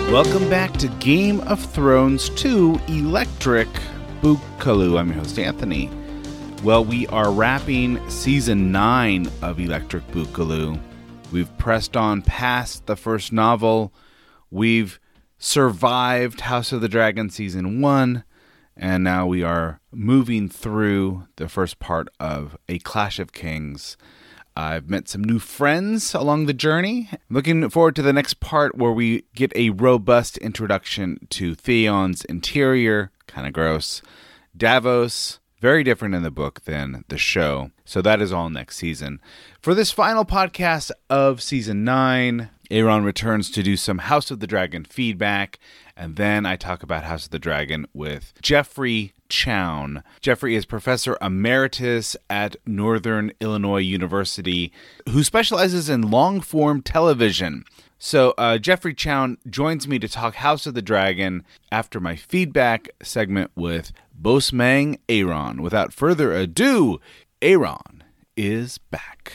Welcome back to Game of Thrones 2 Electric Boogaloo. I'm your host, Anthony. Well, we are wrapping Season 9 of Electric Boogaloo. We've pressed on past the first novel. We've survived House of the Dragon Season 1. And now we are moving through the first part of A Clash of Kings. I've met some new friends along the journey. Looking forward to the next part where we get a robust introduction to Theon's interior, kind of gross. Davos, very different in the book than the show. So that is all next season. For this final podcast of Season 9, Aaron returns to do some House of the Dragon feedback, and then I talk about House of the Dragon with Jeffrey Chown. Jeffrey is Professor Emeritus at Northern Illinois University, who specializes in long-form television. So Jeffrey Chown joins me to talk House of the Dragon after my feedback segment with Bosmang Aaron. Without further ado, Aaron is back.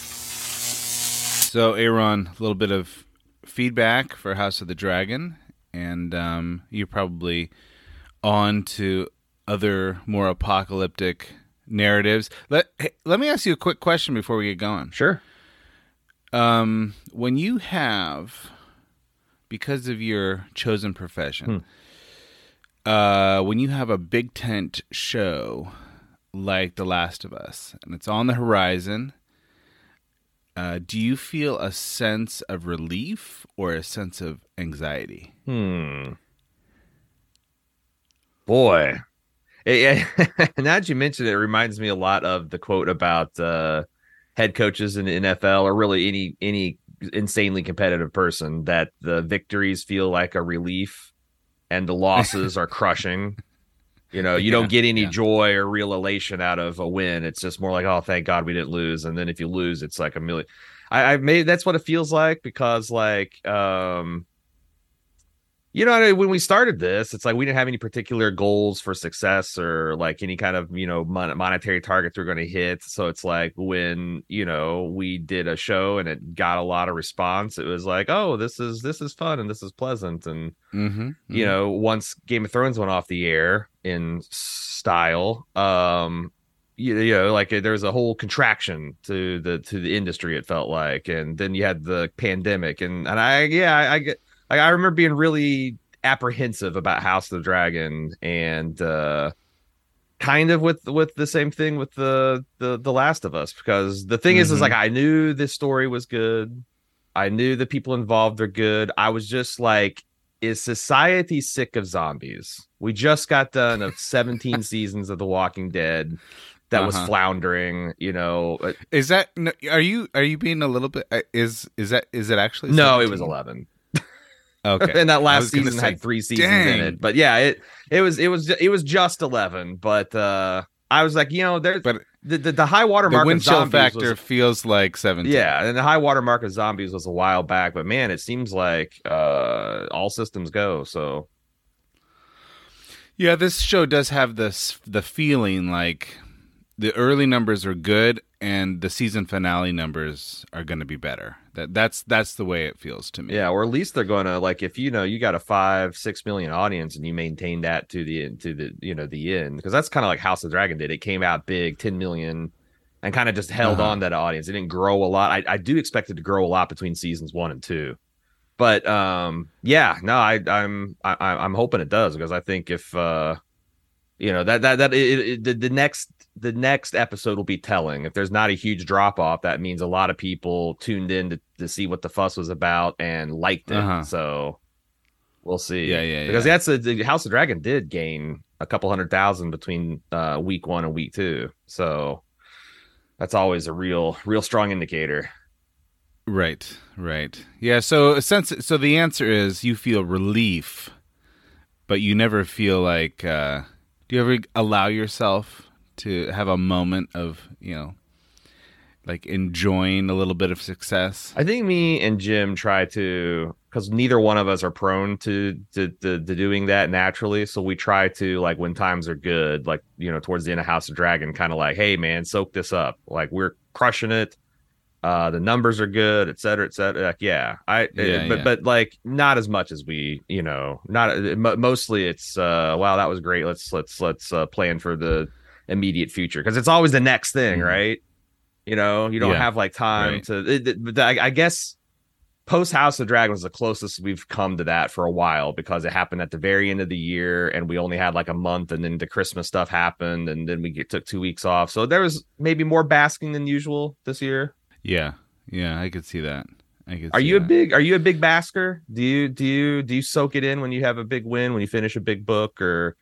So Aaron, a little bit of feedback for House of the Dragon, and you're probably on to other more apocalyptic narratives. Let me ask you a quick question before we get going. Sure. When you have, because of your chosen profession, when you have a big tent show like The Last of Us, and it's on the horizon, do you feel a sense of relief or a sense of anxiety? Boy. Now that you mentioned it, it reminds me a lot of the quote about head coaches in the NFL, or really any insanely competitive person, that the victories feel like a relief and the losses are crushing. You know, you don't get any joy or real elation out of a win. It's just more like, oh, thank God we didn't lose. And then if you lose, it's like a million. That's what it feels like, because like, you know, when we started this, it's like we didn't have any particular goals for success or like any kind of, you know, monetary targets we're going to hit. So it's like when, you know, we did a show and it got a lot of response, it was like, oh, this is fun and this is pleasant. And, you know, once Game of Thrones went off the air in style, you know, like there's a whole contraction to the industry, it felt like. And then you had the pandemic and I remember being really apprehensive about House of the Dragon, and kind of with the same thing with the Last of Us, because the thing is like I knew this story was good, I knew the people involved are good. I was just like, is society sick of zombies? We just got done of 17 seasons of The Walking Dead that was floundering, you know. Is that, are you being a little bit, is it actually 17? No, it was 11. Okay. And that last season had 3 seasons in it. But yeah, it was just 11. But I was like, you know, there's the high water mark of zombies. The wind chill factor feels like 17. Yeah, and the high water mark of zombies was a while back. But man, it seems like all systems go. So yeah, this show does have the feeling like the early numbers are good and the season finale numbers are going to be better. That's the way it feels to me. Yeah, or at least they're going to, like, if you know you got a 5-6 million audience and you maintain that to the end, because that's kind of like House of the Dragon did. It came out big, 10 million, and kind of just held on that audience. It didn't grow a lot. I do expect it to grow a lot between seasons 1 and 2. But I'm hoping it does, because I think if you know the next episode will be telling. If there's not a huge drop off, that means a lot of people tuned in to see what the fuss was about and liked it. So we'll see. Yeah. Because that's the House of Dragon did gain a couple 100,000 between week 1 and week 2. So that's always a real strong indicator. Right. Yeah. So the answer is you feel relief, but you never feel like. Do you ever allow yourself to have a moment of, you know, like enjoying a little bit of success? I think me and Jim try to, because neither one of us are prone to doing that naturally. So we try to, like, when times are good, like, you know, towards the end of House of Dragon, kind of like, hey man, soak this up. Like, we're crushing it. The numbers are good, et cetera, et cetera. Like, yeah, but like not as much as we, not mostly it's wow, that was great. Let's plan for the immediate future, because it's always the next thing, right? You don't have like time to. I guess post House of Dragon was the closest we've come to that for a while, because it happened at the very end of the year and we only had like a month, and then the Christmas stuff happened and then we took 2 weeks off. So there was maybe more basking than usual this year. Yeah, I could see that. Are you a big basker? Do you soak it in when you have a big win, when you finish a big book, or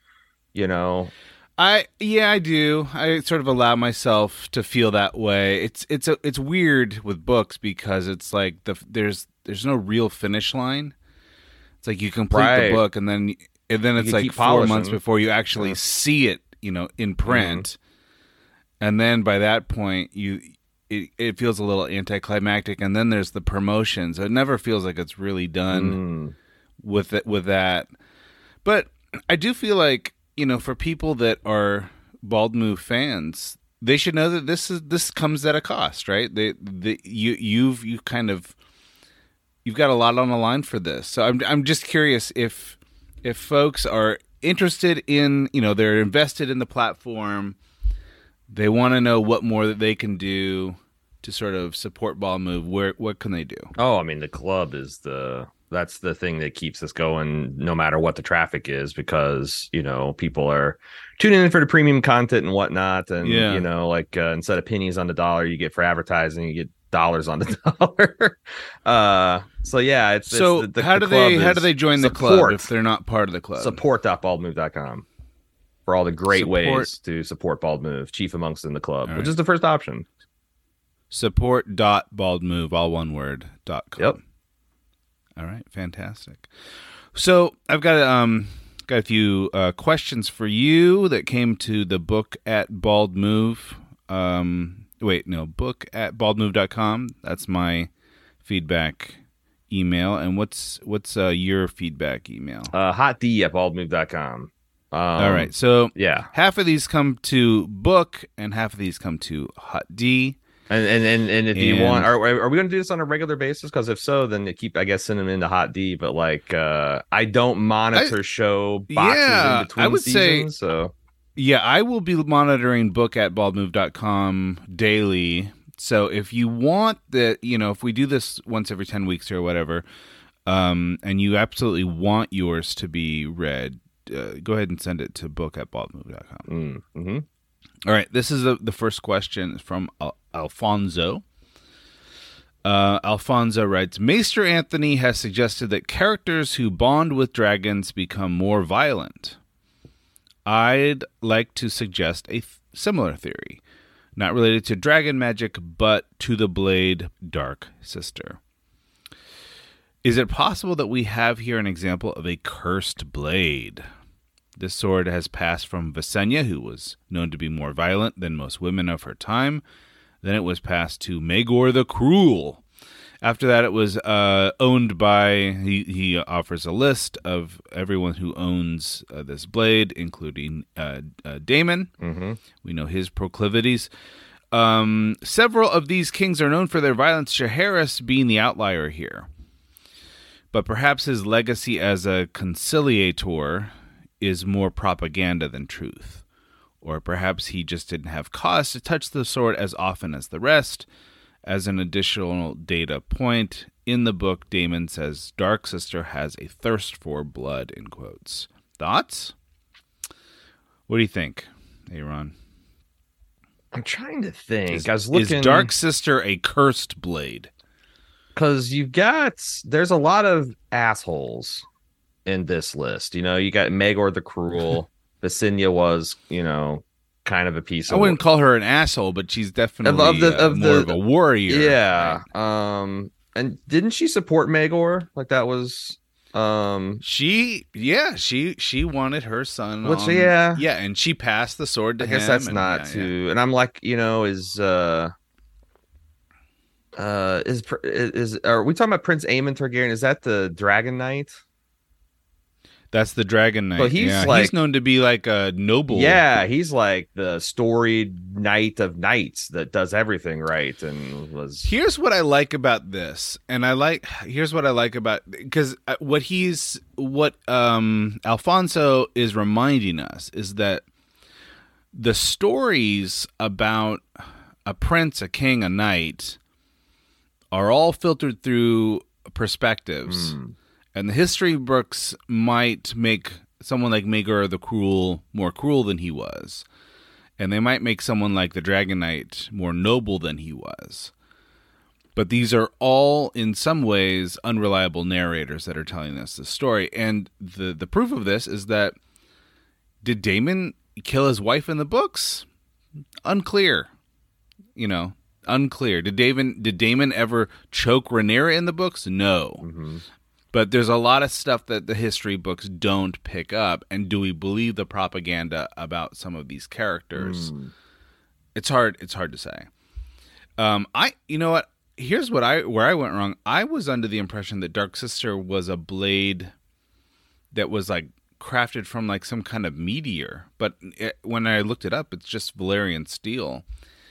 I do. I sort of allow myself to feel that way. It's weird with books, because it's like there's no real finish line. It's like you complete the book, and then it's like 4 months before you actually see it, in print. And then by that point, it feels a little anticlimactic, and then there's the promotion, so it never feels like it's really done with that. But I do feel like, for people that are Bald Move fans, they should know that this comes at a cost, right? You've got a lot on the line for this. So I'm just curious if folks are interested in, they're invested in the platform, they want to know what more that they can do to sort of support Bald Move. What can they do? Oh, I mean, the club is that's the thing that keeps us going, no matter what the traffic is, because people are tuning in for the premium content and whatnot, and instead of pennies on the dollar you get for advertising, you get dollars on the dollar. So yeah, how do they join the club if they're not part of the club? Support.baldmove.com for all the great ways to support Bald Move, chief amongst in the club, which is the first option. Support.baldmove, all one word, .com. Yep. All right, fantastic. So I've got a few questions for you that came to the book at Bald Move. Book at baldmove.com. That's my feedback email. And what's your feedback email? hotd at baldmove.com. All right, so yeah, half of these come to book and half of these come to Hot D. And if you want, are we going to do this on a regular basis? Because if so, then keep, I guess, send them into Hot D. But like, I don't monitor show boxes in between seasons. So yeah, I will be monitoring book at baldmove.com daily. So if you want that, if we do this once every 10 weeks or whatever, and you absolutely want yours to be read, go ahead and send it to book at baldmove.com. Mm-hmm. All right, this is the first question from Alfonso. Alfonso writes, Maester Anthony has suggested that characters who bond with dragons become more violent. I'd like to suggest a similar theory, not related to dragon magic, but to the blade Dark Sister. Is it possible that we have here an example of a cursed blade? This sword has passed from Visenya, who was known to be more violent than most women of her time. Then it was passed to Maegor the Cruel. After that, it was owned by... He offers a list of everyone who owns this blade, including Daemon. Mm-hmm. We know his proclivities. Several of these kings are known for their violence, Jaehaerys being the outlier here. But perhaps his legacy as a conciliator is more propaganda than truth. Or perhaps he just didn't have cause to touch the sword as often as the rest. As an additional data point, in the book, Daemon says Dark Sister has a thirst for blood, in quotes. Thoughts? What do you think, Aaron? I'm trying to think. Is Dark Sister a cursed blade? Because there's a lot of assholes in this list. You got Maegor the Cruel. Visenya was, kind of a piece of... I wouldn't call her an asshole, but she's definitely more of a warrior. Yeah. Right? And didn't she support Maegor? Like that was... She wanted her son. Yeah, and she passed the sword to him. I guess that's not too... Yeah. And I'm like, are we talking about Prince Aemon Targaryen? Is that the Dragon Knight? That's the Dragon Knight. So he's known to be like a noble. Yeah, he's like the storied knight of knights that does everything right. And was Here's what I like about this, and here's what I like about, because what Alfonso is reminding us is that the stories about a prince, a king, a knight are all filtered through perspectives. And the history books might make someone like Maegor the Cruel more cruel than he was. And they might make someone like the Dragon Knight more noble than he was. But these are all, in some ways, unreliable narrators that are telling us the story. And the proof of this is that, did Daemon kill his wife in the books? Unclear. Unclear. Did Daemon ever choke Rhaenyra in the books? No. But there's a lot of stuff that the history books don't pick up. And do we believe the propaganda about some of these characters? It's hard to say. You know what? Here's where I went wrong. I was under the impression that Dark Sister was a blade that was like crafted from like some kind of meteor. But when I looked it up, it's just Valyrian steel.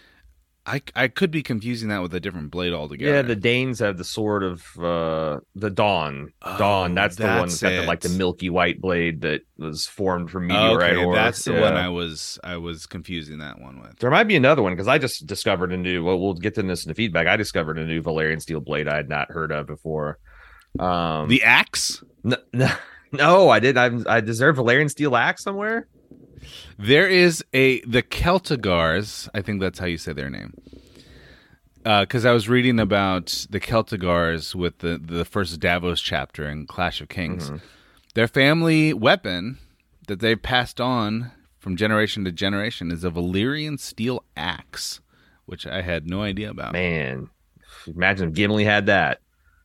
I could be confusing that with a different blade altogether. Yeah, the Danes have the sword of the Dawn. Dawn, that's the one that's got the milky white blade that was formed from meteorite ore. That's the one I was confusing that one with. There might be another one, because I just discovered a new. Well, we'll get to this in the feedback. I discovered a new Valyrian steel blade I had not heard of before. The axe? No, I didn't. I deserve Valyrian steel axe somewhere. There is the Celtigars. I think that's how you say their name. Because I was reading about the Celtigars with the first Davos chapter in Clash of Kings. Their family weapon that they've passed on from generation to generation is a Valyrian steel axe, which I had no idea about. Man, imagine if Gimli had that.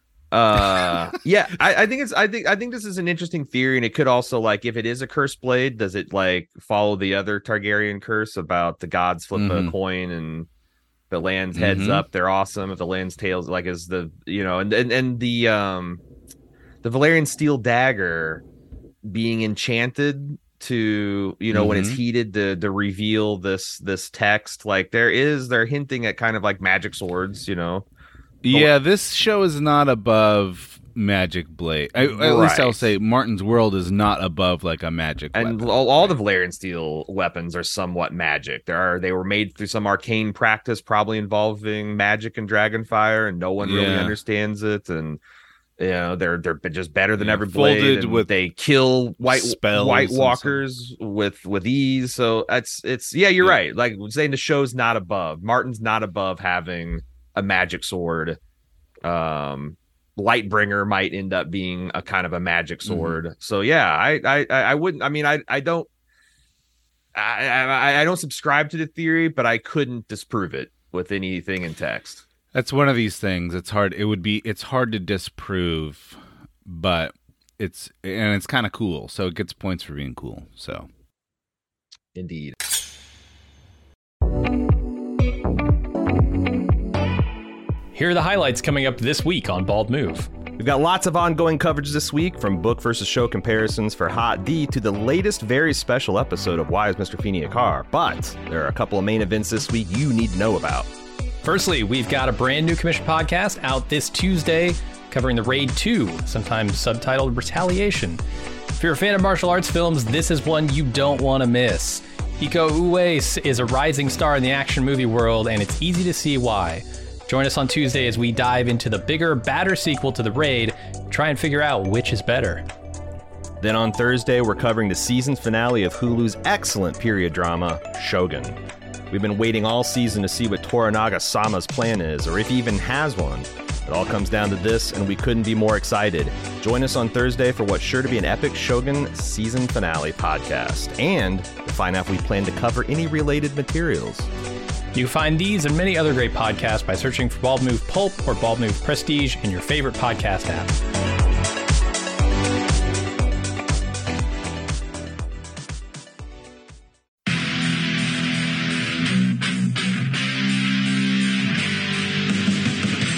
Yeah, I think this is an interesting theory, and it could also, like, if it is a cursed blade, does it like follow the other Targaryen curse about the gods flip a coin and the land's heads up, they're awesome. If the land's tails, like, is the and the Valyrian steel dagger being enchanted to when it's heated to reveal this text, like they're hinting at kind of like magic swords, Yeah, this show is not above magic blade. At least I'll say Martin's World is not above like a magic weapon. And all the Valyrian steel weapons are somewhat magic. They were made through some arcane practice, probably involving magic and dragonfire, and no one really understands it. And they're just better than every blade. And they kill White Walkers with ease. So you're right. Like saying the show's not above. Martin's not above having a magic sword. Lightbringer might end up being a kind of a magic sword. So yeah, I wouldn't. I mean, I don't subscribe to the theory, but I couldn't disprove it with anything in text. That's one of these things. It's hard. It's hard to disprove, but it's kind of cool. So it gets points for being cool. So indeed. Here are the highlights coming up this week on Bald Move. We've got lots of ongoing coverage this week, from book versus show comparisons for Hot D to the latest very special episode of Why is Mr. Feeney a Car? But there are a couple of main events this week you need to know about. Firstly, we've got a brand new commission podcast out this Tuesday covering the Raid 2, sometimes subtitled Retaliation. If you're a fan of martial arts films, this is one you don't want to miss. Iko Uwais is a rising star in the action movie world, and it's easy to see why. Join us on Tuesday as we dive into the bigger, badder sequel to The Raid, try and figure out which is better. Then on Thursday, we're covering the season finale of Hulu's excellent period drama, Shogun. We've been waiting all season to see what Toranaga-sama's plan is, or if he even has one. It all comes down to this, and we couldn't be more excited. Join us on Thursday for what's sure to be an epic Shogun season finale podcast, and to find out if we plan to cover any related materials. You can find these and many other great podcasts by searching for Bald Move Pulp or Bald Move Prestige in your favorite podcast app.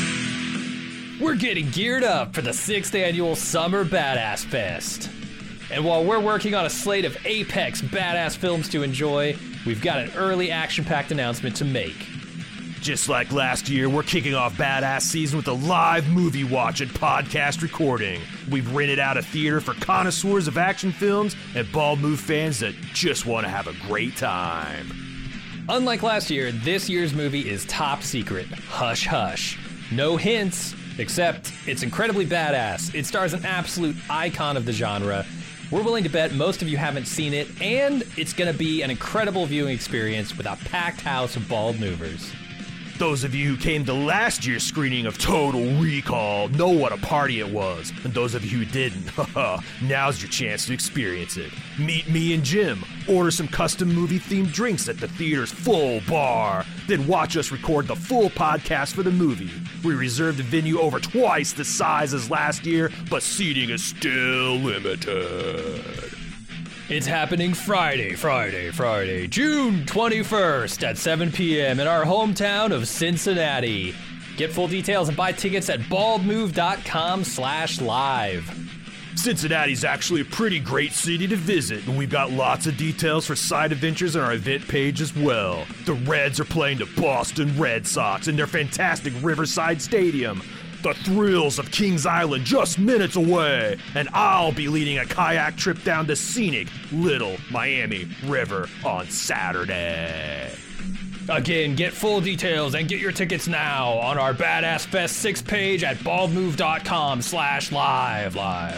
We're getting geared up for the 6th annual Summer Badass Fest. And while we're working on a slate of apex badass films to enjoy, we've got an early action-packed announcement to make. Just like last year, we're kicking off Badass Season with a live movie watch and podcast recording. We've rented out a theater for connoisseurs of action films and Bald Move fans that just want to have a great time. Unlike last year, this year's movie is top secret. Hush hush. No hints, except it's incredibly badass. It stars an absolute icon of the genre. We're willing to bet most of you haven't seen it, and it's going to be an incredible viewing experience with a packed house of bald movers. Those of you who came to last year's screening of Total Recall know what a party it was. And those of you who didn't, now's your chance to experience it. Meet me and Jim, order some custom movie-themed drinks at the theater's full bar, then watch us record the full podcast for the movie. We reserved the venue over twice the size as last year, but seating is still limited. It's happening Friday, June 21st at 7 p.m. in our hometown of Cincinnati. Get full details and buy tickets at baldmove.com/live. Cincinnati's actually a pretty great city to visit, and we've got lots of details for side adventures on our event page as well. The Reds are playing the Boston Red Sox in their fantastic Riverside Stadium. The thrills of Kings Island just minutes away, and I'll be leading a kayak trip down the scenic Little Miami River on Saturday. Again, get full details and get your tickets now on our Badass Fest 6 page at baldmove.com/live.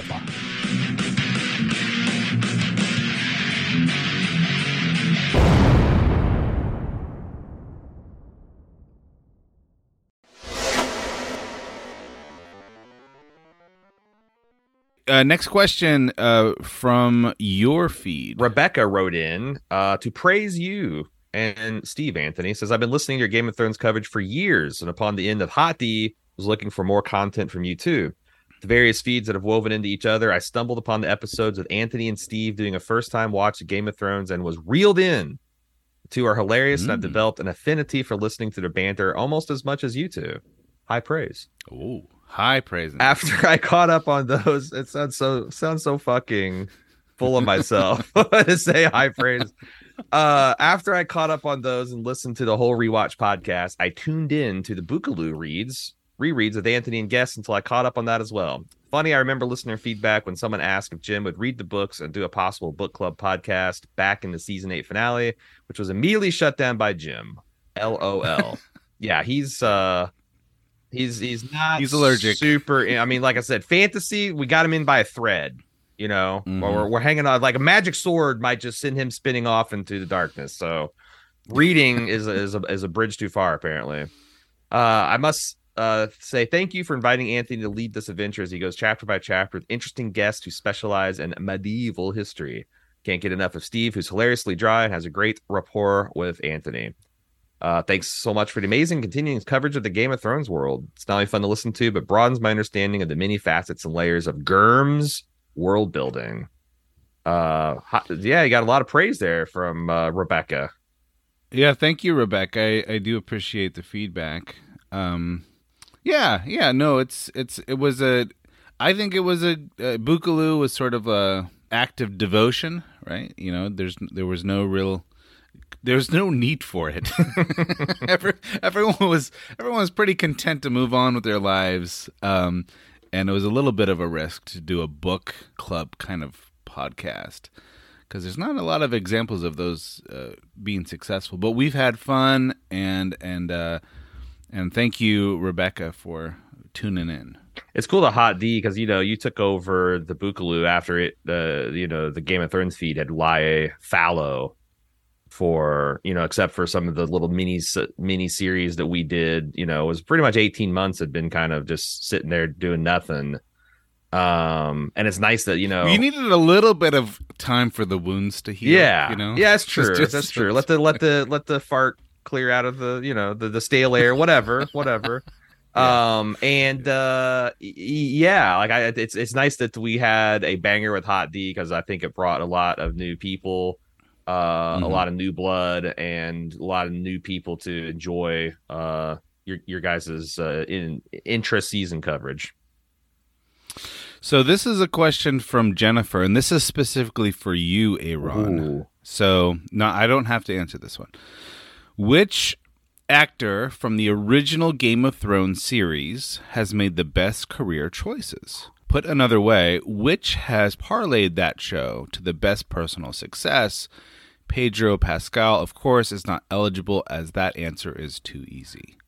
Next question from your feed. Rebecca wrote in to praise you and Steve. Anthony says, I've been listening to your Game of Thrones coverage for years, and upon the end of Hot D, was looking for more content from you too. The various feeds that have woven into each other, I stumbled upon the episodes with Anthony and Steve doing a first-time watch of Game of Thrones and was reeled in. The two are hilarious, and I've developed an affinity for listening to their banter almost as much as you two. High praise. Oh, high praise. After I caught up on those, it sounds so fucking full of myself to say high praise. After I caught up on those and listened to the whole rewatch podcast, I tuned in to the Bookaloo rereads with Anthony and guests until I caught up on that as well. Funny, I remember listener feedback when someone asked if Jim would read the books and do a possible book club podcast back in the season 8 finale, which was immediately shut down by Jim. LOL. Yeah, he's not. He's allergic. Super. I mean, like I said, fantasy. We got him in by a thread. You know, or we're hanging on like a magic sword might just send him spinning off into the darkness. So, reading is a bridge too far. Apparently, I must say thank you for inviting Anthony to lead this adventure as he goes chapter by chapter with interesting guests who specialize in medieval history. Can't get enough of Steve, who's hilariously dry and has a great rapport with Anthony. Thanks so much for the amazing continuing coverage of the Game of Thrones world. It's not only fun to listen to, but broadens my understanding of the many facets and layers of Gurm's world building. Yeah, you got a lot of praise there from Rebecca. Yeah, thank you, Rebecca. I do appreciate the feedback. No, I think it was Bookaloo was sort of a act of devotion, right? You know, there was no need for it. Everyone was pretty content to move on with their lives. And it was a little bit of a risk to do a book club kind of podcast because there's not a lot of examples of those being successful. But we've had fun, and thank you, Rebecca, for tuning in. It's cool to Hot D because you took over the Bookaloo after it. The Game of Thrones feed had lie fallow for except for some of the little mini series that we did. It was pretty much 18 months had been kind of just sitting there doing nothing. And it's nice that you needed a little bit of time for the wounds to heal. Yeah, that's true. That's true. Let the fart clear out of the stale air, whatever. Yeah. It's nice that we had a banger with Hot D because I think it brought a lot of new people, a lot of new blood, and a lot of new people to enjoy your guys's intra-season coverage. So this is a question from Jennifer, and this is specifically for you, Aaron. Ooh. So no, I don't have to answer this one. Which actor from the original Game of Thrones series has made the best career choices? Put another way, which has parlayed that show to the best personal success? Pedro Pascal, of course, is not eligible as that answer is too easy.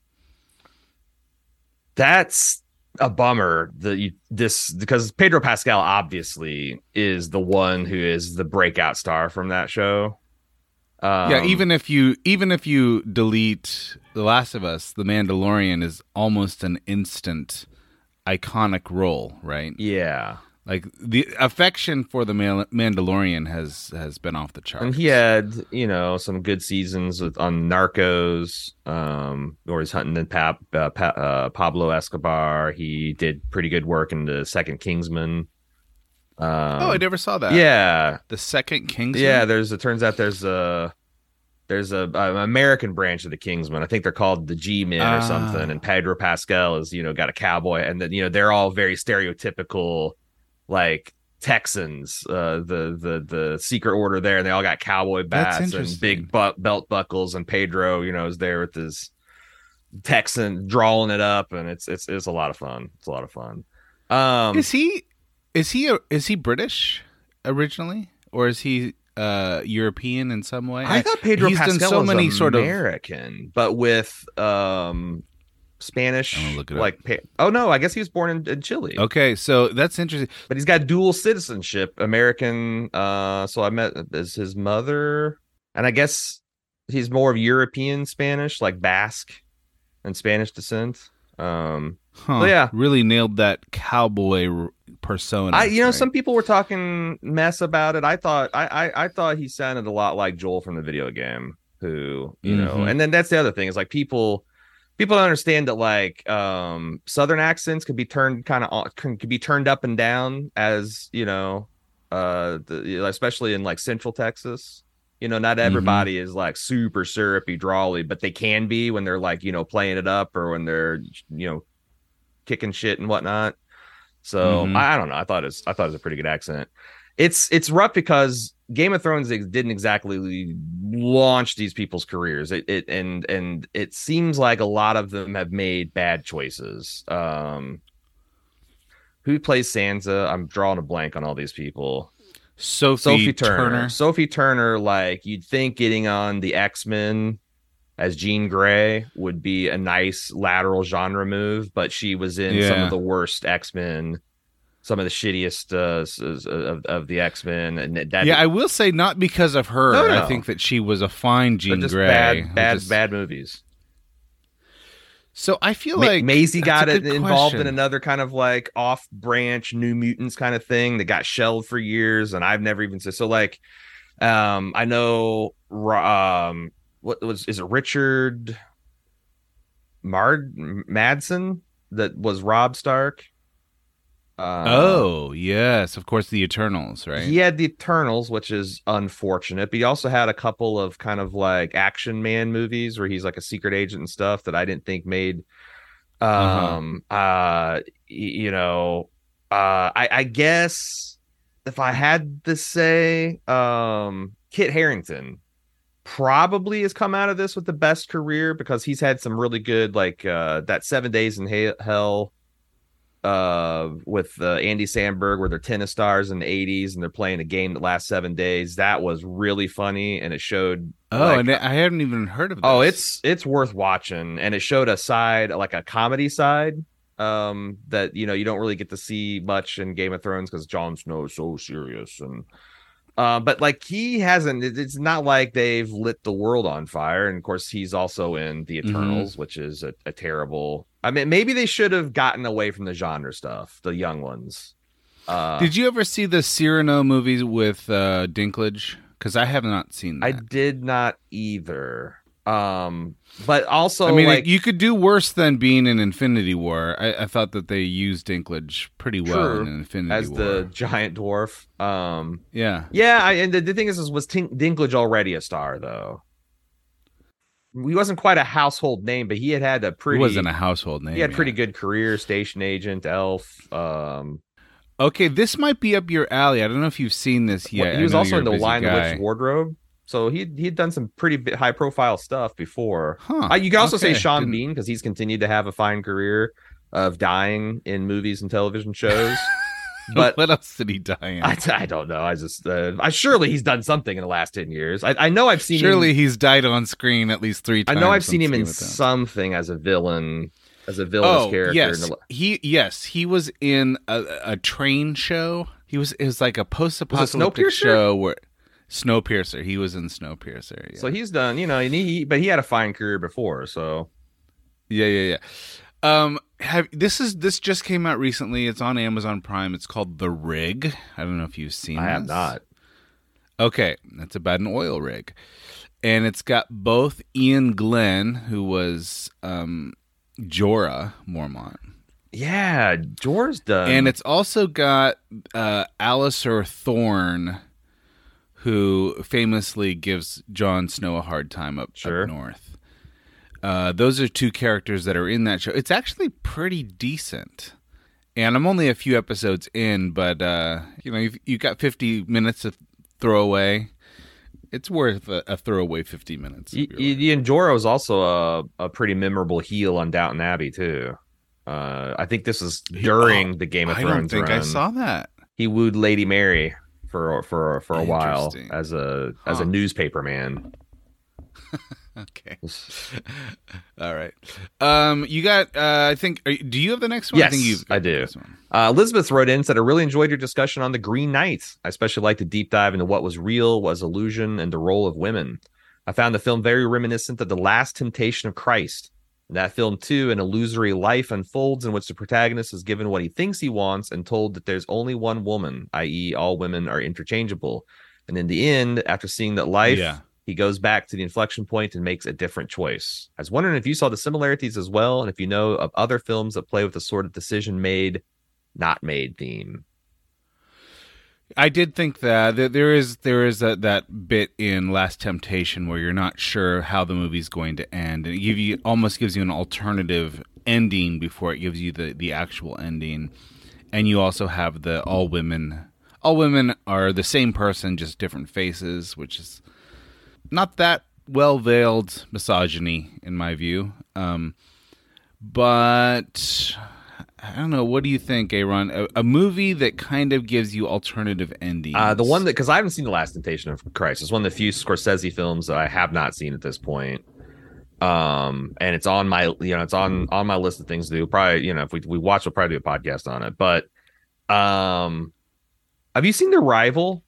That's a bummer because Pedro Pascal obviously is the one who is the breakout star from that show. Yeah, even if you delete The Last of Us, The Mandalorian is almost an instant iconic role, right? Yeah. Like the affection for the Mandalorian has been off the charts. And he had, some good seasons on Narcos, where he's hunting Pablo Escobar. He did pretty good work in the second Kingsman. I never saw that. Yeah, the second Kingsman. Yeah, it turns out there's a American branch of the Kingsmen. I think they're called the G-Men or something. And Pedro Pascal is, got a cowboy, and then they're all very stereotypical, like Texans, the secret order there, and they all got cowboy bats and big belt buckles, and Pedro, is there with his Texan drawing it up, and it's a lot of fun. It's a lot of fun. Is he British originally, or is he European in some way? I thought Pedro Pascal was many American, but with Spanish. No, I guess he was born in Chile. Okay, so that's interesting. But he's got dual citizenship, American. So I met his mother, and I guess he's more of European Spanish, like Basque and Spanish descent. Yeah, really nailed that cowboy persona. Right? Some people were talking mess about it. I thought he sounded a lot like Joel from the video game. Who and then that's the other thing is like people don't understand that like Southern accents could be turned up and down as especially in like Central Texas. Not everybody is like super syrupy, drawly, but they can be when they're like playing it up or when they're kicking shit and whatnot. So I don't know. I thought it was a pretty good accent. It's rough because Game of Thrones didn't exactly launch these people's careers. It seems like a lot of them have made bad choices. Who plays Sansa? I'm drawing a blank on all these people. Sophie Turner. Sophie Turner, like you'd think getting on the X-Men as Jean Grey would be a nice lateral genre move, but she was in some of the worst X-Men, some of the shittiest of the X-Men. And I will say not because of her. No. I think that she was a fine Jean Grey. Bad movies. So I feel like Maisie got involved in another kind of like off-branch New Mutants kind of thing that got shelved for years, and I've never even said so. Like, I know, is it Richard Madsen that was Robb Stark? Oh yes, of course, the Eternals, right? He had the Eternals, which is unfortunate, but he also had a couple of kind of like Action Man movies where he's like a secret agent and stuff that I didn't think made. I guess if I had to say, Kit Harington probably has come out of this with the best career because he's had some really good like that 7 Days in Hell. With Andy Samberg where they're tennis stars in the 80s and they're playing a game that lasts 7 days. That was really funny and it showed and I hadn't even heard of this. Oh, it's worth watching, and it showed a side, like a comedy side that you don't really get to see much in Game of Thrones because Jon Snow is so serious, and but like he hasn't, it's not like they've lit the world on fire. And of course he's also in the Eternals, which is a terrible, I mean, maybe they should have gotten away from the genre stuff, the young ones. Did you ever see the Cyrano movies with Dinklage? Because I have not seen that. I did not either. But also, I mean, you could do worse than being in Infinity War. I thought that they used Dinklage pretty well in Infinity War. As the giant dwarf. Yeah. And the thing is was Dinklage already a star, though? He wasn't quite a household name, but he had a pretty... He wasn't a household name. He had pretty good career, station agent, elf. Okay, this might be up your alley. I don't know if you've seen this yet. He was I know also you're in a The busy Lion, the guy. Witch, Wardrobe. So he'd done some pretty high profile stuff before. Huh. You can also say Okay, Sean didn't- Bean, because he's continued to have a fine career of dying in movies and television shows. But what else did he die in? I don't know. I just surely he's done something in the last 10 years. I know I've seen Surely him, he's died on screen at least 3 I times. know I've seen him in since Game of Thrones. something as a villainous character. Yes, he was in a train show. It was like a post-apocalyptic Snowpiercer? show where Snowpiercer. He was in Snowpiercer. Yeah. So he's done, but he had a fine career before. So Yeah. This just came out recently. It's on Amazon Prime. It's called The Rig. I don't know if you've seen. I have this. not. Okay, it's about an oil rig, and it's got both Ian Glenn, who was Jorah Mormont, Yeah, Jorah's done. and it's also got Alistair Thorne, who famously gives Jon Snow a hard time up north. Those are 2 characters that are in that show. It's actually pretty decent. And I'm only a few episodes in, but you've got 50 minutes to throw away. It's worth a throwaway 50 minutes. Ian Jorah was also a pretty memorable heel on Downton Abbey too. I think this is during the Game of Thrones I don't think run. I saw that. He wooed Lady Mary for a while Interesting. as a newspaper man. Okay. All right. You got, I think, do you have the next one? Yes, I think you've got I the do. next one. Elizabeth wrote in and said, I really enjoyed your discussion on the Green Knight. I especially liked the deep dive into what was real, what was illusion, and the role of women. I found the film very reminiscent of The Last Temptation of Christ. In that film, too, an illusory life unfolds in which the protagonist is given what he thinks he wants and told that there's only one woman, i.e., all women are interchangeable. And in the end, after seeing that life, he goes back to the inflection point and makes a different choice. I was wondering if you saw the similarities as well, and if you know of other films that play with the sort of decision made, not made theme. I did think that there is that bit in Last Temptation where you're not sure how the movie's going to end, and it almost gives you an alternative ending before it gives you the actual ending. And you also have the all women are the same person, just different faces, which is not that well-veiled misogyny in my view. But I don't know. What do you think, Aaron? A movie that kind of gives you alternative endings. The one that, because I haven't seen The Last Temptation of Christ. It's one of the few Scorsese films that I have not seen at this point. And it's on my, it's on my list of things to do. Probably, if we watch, we'll probably do a podcast on it. But, have you seen The Rival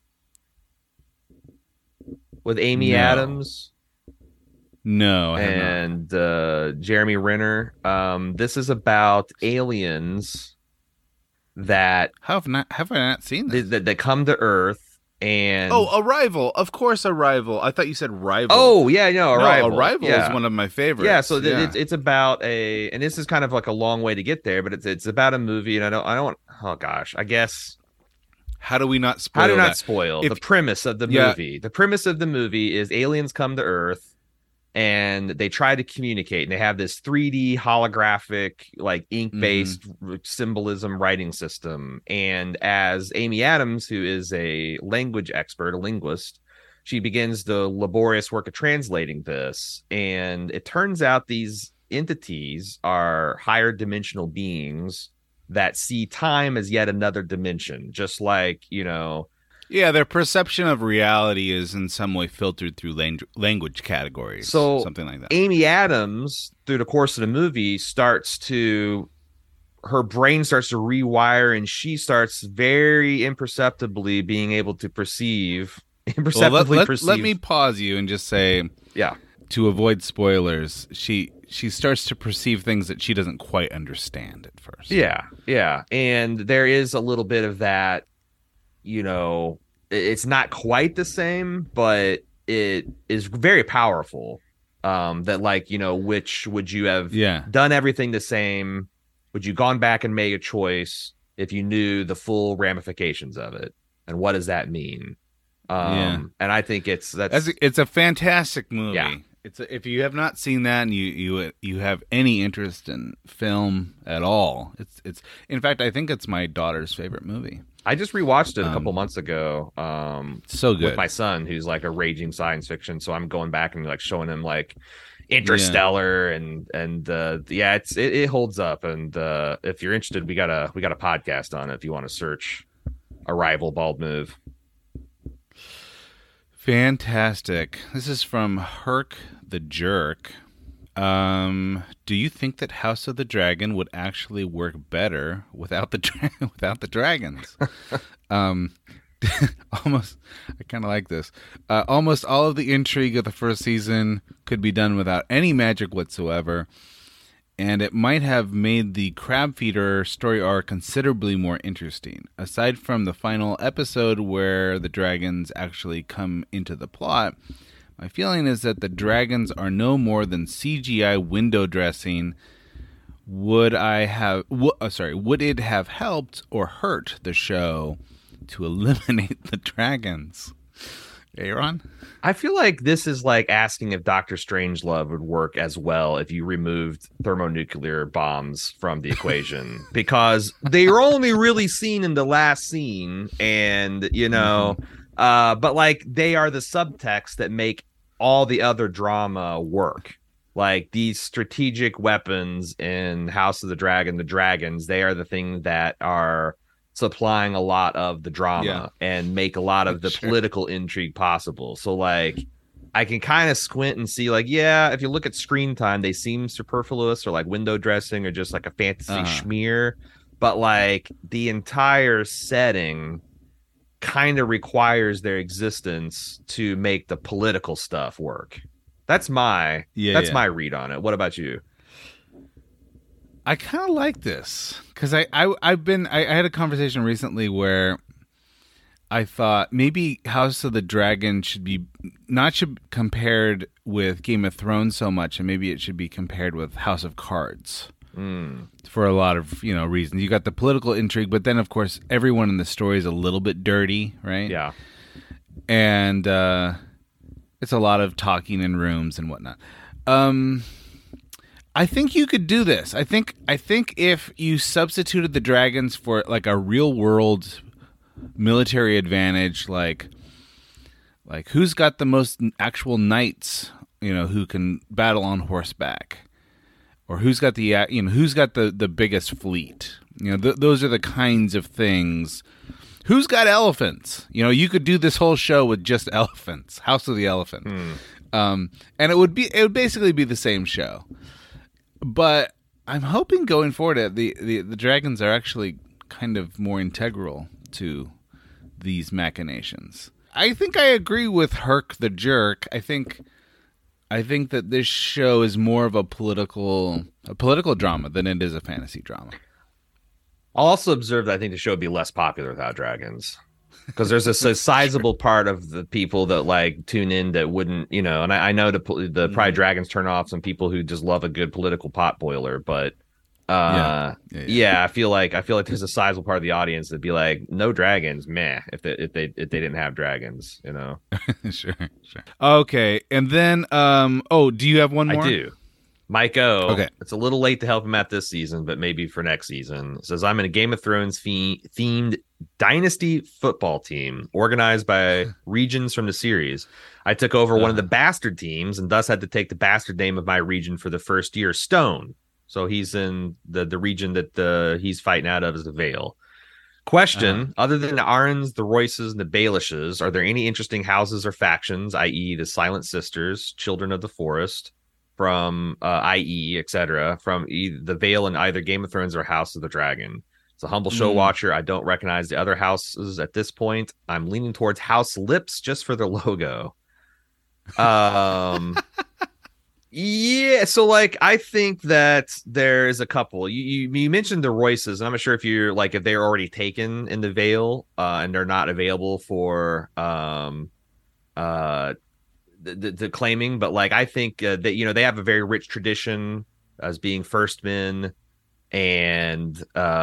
with Amy Adams? No, I and Jeremy Renner. This is about aliens that have I not seen this? That come to Earth and Arrival. Of course, Arrival. I thought you said Rival. Oh yeah, no, Arrival. Arrival is one of my favorites. Yeah, so it's about and this is kind of like a long way to get there, but it's about a movie, and I don't. Oh gosh, I guess. How do we not spoil? The premise of the movie? The premise of the movie is aliens come to Earth and they try to communicate, and they have this 3D holographic, like ink-based symbolism writing system. And as Amy Adams, who is a language expert, a linguist, she begins the laborious work of translating this. And it turns out these entities are higher dimensional beings that see time as yet another dimension, just like, Yeah, their perception of reality is in some way filtered through language categories. So something like that. Amy Adams, through the course of the movie, her brain starts to rewire, and she starts very imperceptibly being able to perceive. Let me pause you and just say, yeah, to avoid spoilers, she starts to perceive things that she doesn't quite understand at first. Yeah. And there is a little bit of that, it's not quite the same, but it is very powerful. That which would you have done everything the same? Would you gone back and made a choice if you knew the full ramifications of it? And what does that mean? And I think it's a fantastic movie. Yeah. If you have not seen that and you have any interest in film at all, it's in fact I think it's my daughter's favorite movie. I just rewatched it a couple months ago. So good with my son, who's like a raging science fiction. So I'm going back and like showing him like Interstellar and it holds up. And if you're interested, we got a podcast on it if you want to search Arrival Bald Move. Fantastic. This is from Herc the Jerk. Do you think that House of the Dragon would actually work better without the without the dragons? Almost, I kind of like this. Almost all of the intrigue of the first season could be done without any magic whatsoever, and it might have made the Crab Feeder story arc considerably more interesting. Aside from the final episode where the dragons actually come into the plot, my feeling is that the dragons are no more than CGI window dressing. Would it have helped or hurt the show to eliminate the dragons? Aaron? I feel like this is like asking if Doctor Strangelove would work as well if you removed thermonuclear bombs from the equation, because they are only really seen in the last scene, and but like they are the subtext that make all the other drama work. Like these strategic weapons in House of the Dragon, the dragons, they are the thing that are supplying a lot of the drama and make a lot of the political intrigue possible. So like I can kind of squint and see like, if you look at screen time, they seem superfluous or like window dressing or just like a fantasy schmear. But like the entire setting kind of requires their existence to make the political stuff work. That's my my read on it. What about you? I kind of like this because I had a conversation recently where I thought maybe House of the Dragon should be compared with Game of Thrones so much, and maybe it should be compared with House of Cards for a lot of reasons. You got the political intrigue, but then of course everyone in the story is a little bit dirty, right? Yeah, and it's a lot of talking in rooms and whatnot. I think you could do this. I think if you substituted the dragons for like a real world military advantage, like who's got the most actual knights, who can battle on horseback, or who's got the biggest fleet. Those are the kinds of things. Who's got elephants? You could do this whole show with just elephants. House of the Elephant, and it would basically be the same show. But I'm hoping going forward the dragons are actually kind of more integral to these machinations. I think I agree with Herc the Jerk. I think that this show is more of a political drama than it is a fantasy drama. I'll also observe that I think the show would be less popular without dragons. Because there's a sizable part of the people that like tune in that wouldn't, and I know the Pride Dragons turn off some people who just love a good political pot boiler, but I feel like there's a sizable part of the audience that'd be like, no dragons, meh, if they didn't have dragons, Sure. Okay, and then do you have one more? I do. Mike O. Okay. It's a little late to help him out this season, but maybe for next season. It says, I'm in a Game of Thrones themed dynasty football team organized by regions from the series. I took over one of the bastard teams and thus had to take the bastard name of my region for the first year, Stone. So he's in the region that he's fighting out of is the Vale. Question, other than the Arryns, the Royces, and the Baelishes, are there any interesting houses or factions, i.e. the Silent Sisters, Children of the Forest, from i.e. etc. from the Vale in either Game of Thrones or House of the Dragon? It's a humble show watcher. I don't recognize the other houses at this point. I'm leaning towards House Lips just for their logo. Yeah, so like I think that there's a couple. You mentioned the Royces, and I'm not sure if they're already taken in the Vale and they're not available for the claiming, but like I think that they have a very rich tradition as being first men, and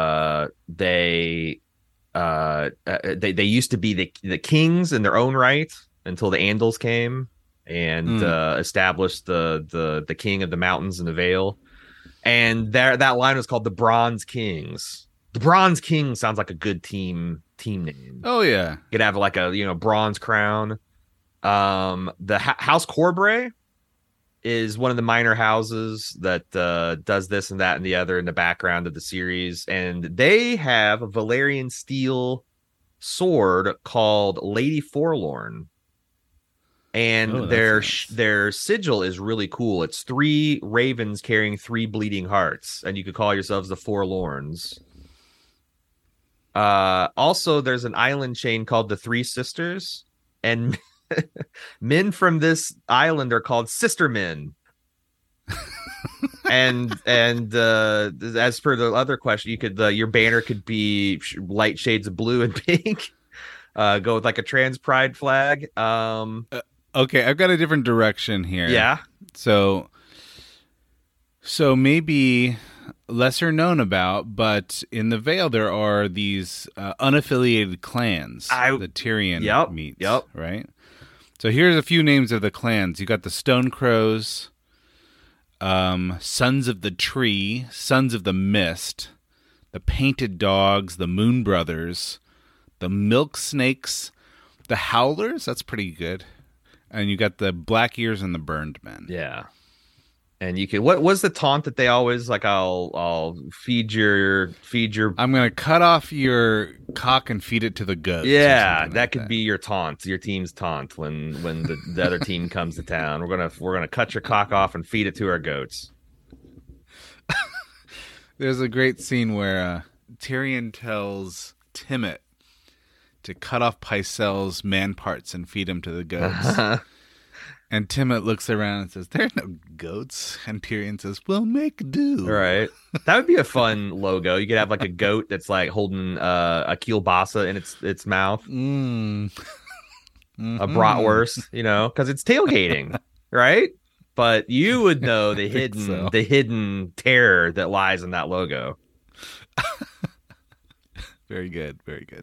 they used to be the kings in their own right until the Andals came and established the king of the mountains in the Vale. And that line was called the Bronze Kings. The Bronze Kings sounds like a good team name. Oh yeah, you could have like a bronze crown. The House Corbray is one of the minor houses that does this and that and the other in the background of the series, and they have a Valyrian steel sword called Lady Forlorn. And their sigil is really cool. It's 3 ravens carrying 3 bleeding hearts, and you could call yourselves the Forlorns. Also, there's an island chain called the Three Sisters, and men from this island are called sister men. and as per the other question, you could your banner could be light shades of blue and pink. Go with like a trans pride flag. Okay, I've got a different direction here. Yeah. So maybe lesser known about, but in the Vale there are these unaffiliated clans that Tyrion meets. Yep. Right. So here's a few names of the clans. You got the Stone Crows, Sons of the Tree, Sons of the Mist, the Painted Dogs, the Moon Brothers, the Milk Snakes, the Howlers. That's pretty good. And you got the Black Ears and the Burned Men. Yeah. And you can what was the taunt that they always like? I'll feed your. I'm gonna cut off your cock and feed it to the goats. Yeah, that could be your taunt, your team's taunt when the other team comes to town. We're gonna cut your cock off and feed it to our goats. There's a great scene where Tyrion tells Timett to cut off Pycelle's man parts and feed him to the goats. And Timett looks around and says, "There are no goats." And Tyrion says, "Well, make do." Right. That would be a fun logo. You could have like a goat that's like holding a kielbasa in its mouth. Mm-hmm. A bratwurst, because it's tailgating, right? But you would know the hidden terror that lies in that logo. Very good. Very good.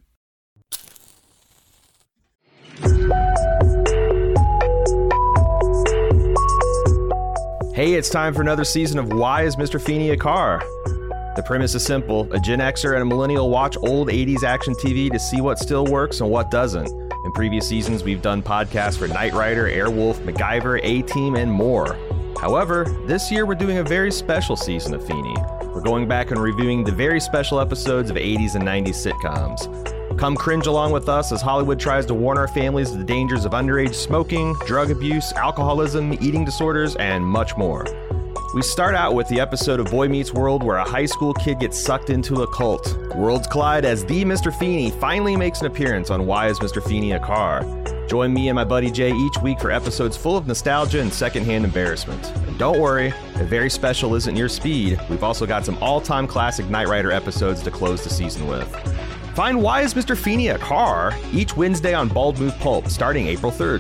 Hey, it's time for another season of Why is Mr. Feeney a Car? The premise is simple. A Gen Xer and a millennial watch old 80s action TV to see what still works and what doesn't. In previous seasons, we've done podcasts for Knight Rider, Airwolf, MacGyver, A-Team, and more. However, this year we're doing a very special season of Feeney. We're going back and reviewing the very special episodes of 80s and 90s sitcoms. Come cringe along with us as Hollywood tries to warn our families of the dangers of underage smoking, drug abuse, alcoholism, eating disorders, and much more. We start out with the episode of Boy Meets World where a high school kid gets sucked into a cult. Worlds collide as the Mr. Feeney finally makes an appearance on Why is Mr. Feeney a Car? Join me and my buddy Jay each week for episodes full of nostalgia and secondhand embarrassment. And don't worry, if very special isn't your speed, we've also got some all-time classic Knight Rider episodes to close the season with. Find Why is Mr. Feeney a Car? Each Wednesday on Bald Move Pulp, starting April 3rd.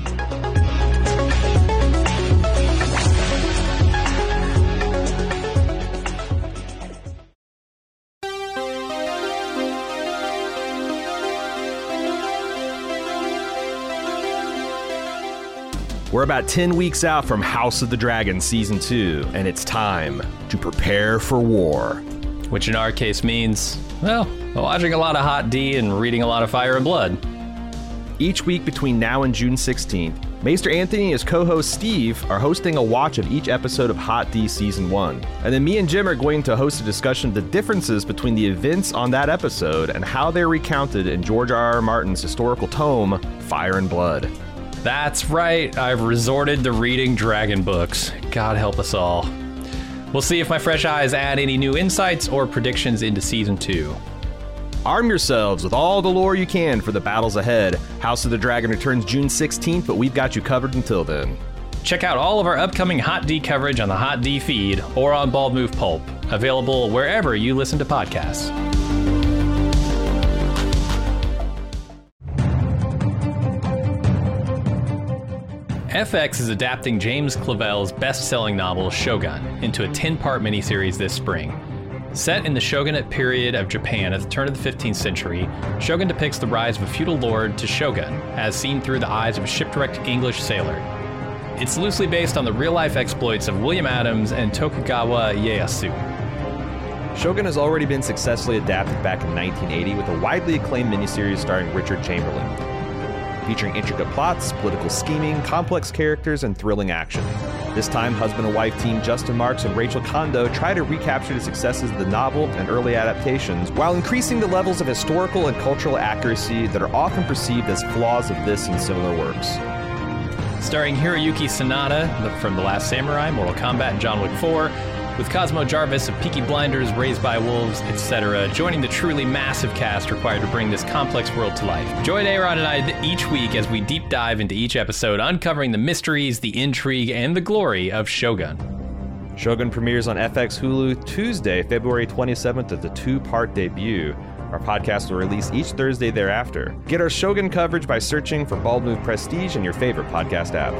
We're about 10 weeks out from House of the Dragon Season 2, and it's time to prepare for war. Which in our case means, well, watching a lot of Hot D and reading a lot of Fire and Blood. Each week between now and June 16th, Maester Anthony and his co-host Steve are hosting a watch of each episode of Hot D Season 1. And then me and Jim are going to host a discussion of the differences between the events on that episode and how they're recounted in George R.R. Martin's historical tome, Fire and Blood. That's right, I've resorted to reading dragon books. God help us all. We'll see if my fresh eyes add any new insights or predictions into Season 2. Arm yourselves with all the lore you can for the battles ahead. House of the Dragon returns June 16th, but we've got you covered until then. Check out all of our upcoming Hot D coverage on the Hot D feed or on Bald Move Pulp, available wherever you listen to podcasts. FX is adapting James Clavell's best-selling novel Shogun into a 10-part miniseries this spring. Set in the shogunate period of Japan at the turn of the 15th century, Shogun depicts the rise of a feudal lord to shogun, as seen through the eyes of a shipwrecked English sailor. It's loosely based on the real-life exploits of William Adams and Tokugawa Ieyasu. Shogun has already been successfully adapted back in 1980 with a widely acclaimed miniseries starring Richard Chamberlain, featuring intricate plots, political scheming, complex characters, and thrilling action. This time, husband and wife team Justin Marks and Rachel Kondo try to recapture the successes of the novel and early adaptations while increasing the levels of historical and cultural accuracy that are often perceived as flaws of this and similar works. Starring Hiroyuki Sanada from The Last Samurai, Mortal Kombat, and John Wick 4, with Cosmo Jarvis of Peaky Blinders, Raised by Wolves, etc., joining the truly massive cast required to bring this complex world to life. Join Aaron and I each week as we deep dive into each episode, uncovering the mysteries, the intrigue, and the glory of Shogun. Shogun premieres on FX Hulu Tuesday, February 27th as the two-part debut. Our podcast will release each Thursday thereafter. Get our Shogun coverage by searching for Bald Move Prestige in your favorite podcast app.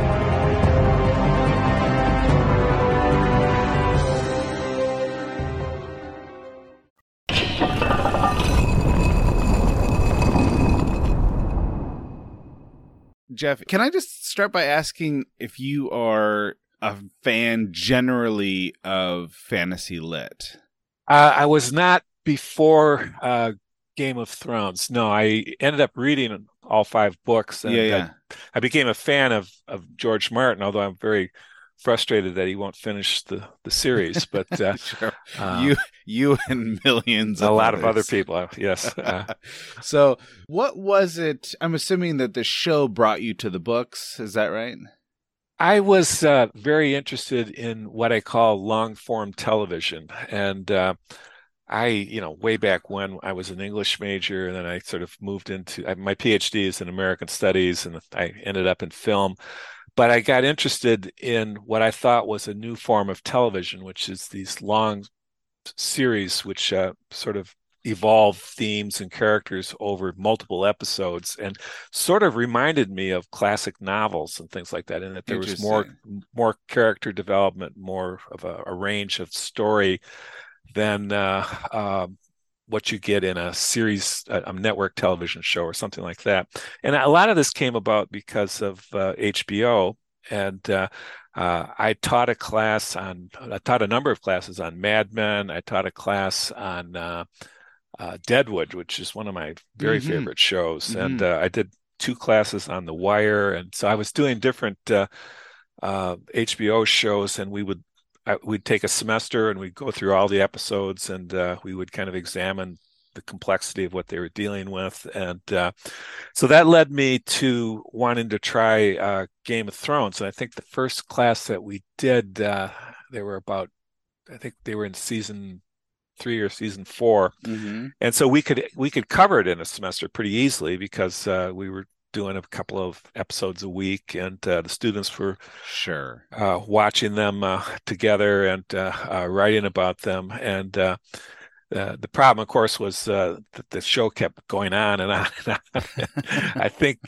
Jeff, can I just start by asking if you are a fan generally of fantasy lit? I was not before Game of Thrones. No, I ended up reading all 5 books. And I became a fan of George Martin, although I'm very frustrated that he won't finish the series. But sure. You and millions a of lot others. of other people, yes. So what was it? I'm assuming that the show brought you to the books. Is that right? I was very interested in what I call long-form television. And way back when I was an English major, and then I sort of moved into my PhD is in American Studies, and I ended up in film. But I got interested in what I thought was a new form of television, which is these long series which sort of evolve themes and characters over multiple episodes, and sort of reminded me of classic novels and things like that, in that there was more character development, more of a range of story than what you get in a series, a network television show or something like that. And a lot of this came about because of HBO. And I taught a number of classes on Mad Men. I taught a class on Deadwood, which is one of my very favorite shows. Mm-hmm. And I did 2 classes on The Wire. And so I was doing different HBO shows, and we'd take a semester and we'd go through all the episodes, and we would kind of examine the complexity of what they were dealing with. And so that led me to wanting to try Game of Thrones. And I think the first class that we did, I think they were in season 3 or season 4. Mm-hmm. And so we could cover it in a semester pretty easily, because we were doing a couple of episodes a week, and the students were watching them together and writing about them. And the problem, of course, was that the show kept going on and on and on. I think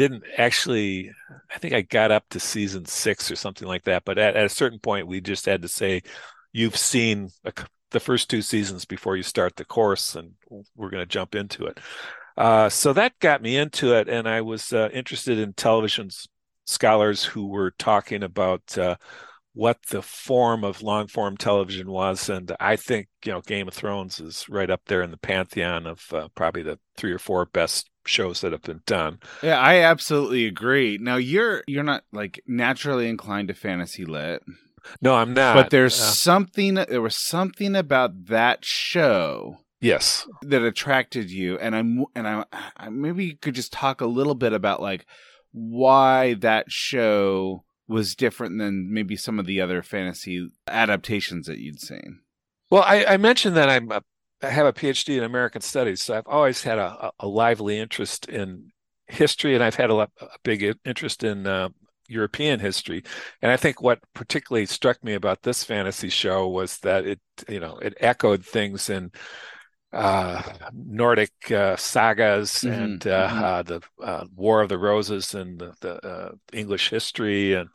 I got up to season 6 or something like that. But at a certain point, we just had to say, you've seen the first 2 seasons before you start the course, and we're going to jump into it. So that got me into it, and I was interested in television scholars who were talking about what the form of long-form television was. And I think, Game of Thrones is right up there in the pantheon of probably the 3 or 4 best shows that have been done. Yeah, I absolutely agree. Now, you're not like naturally inclined to fantasy lit. No, I'm not. But there was something about that show. Yes, that attracted you, and I maybe you could just talk a little bit about like why that show was different than maybe some of the other fantasy adaptations that you'd seen. Well, I mentioned that I have a PhD in American Studies, so I've always had a lively interest in history, and I've had a big interest in European history. And I think what particularly struck me about this fantasy show was that it echoed things in Nordic sagas and the War of the Roses and the English history, and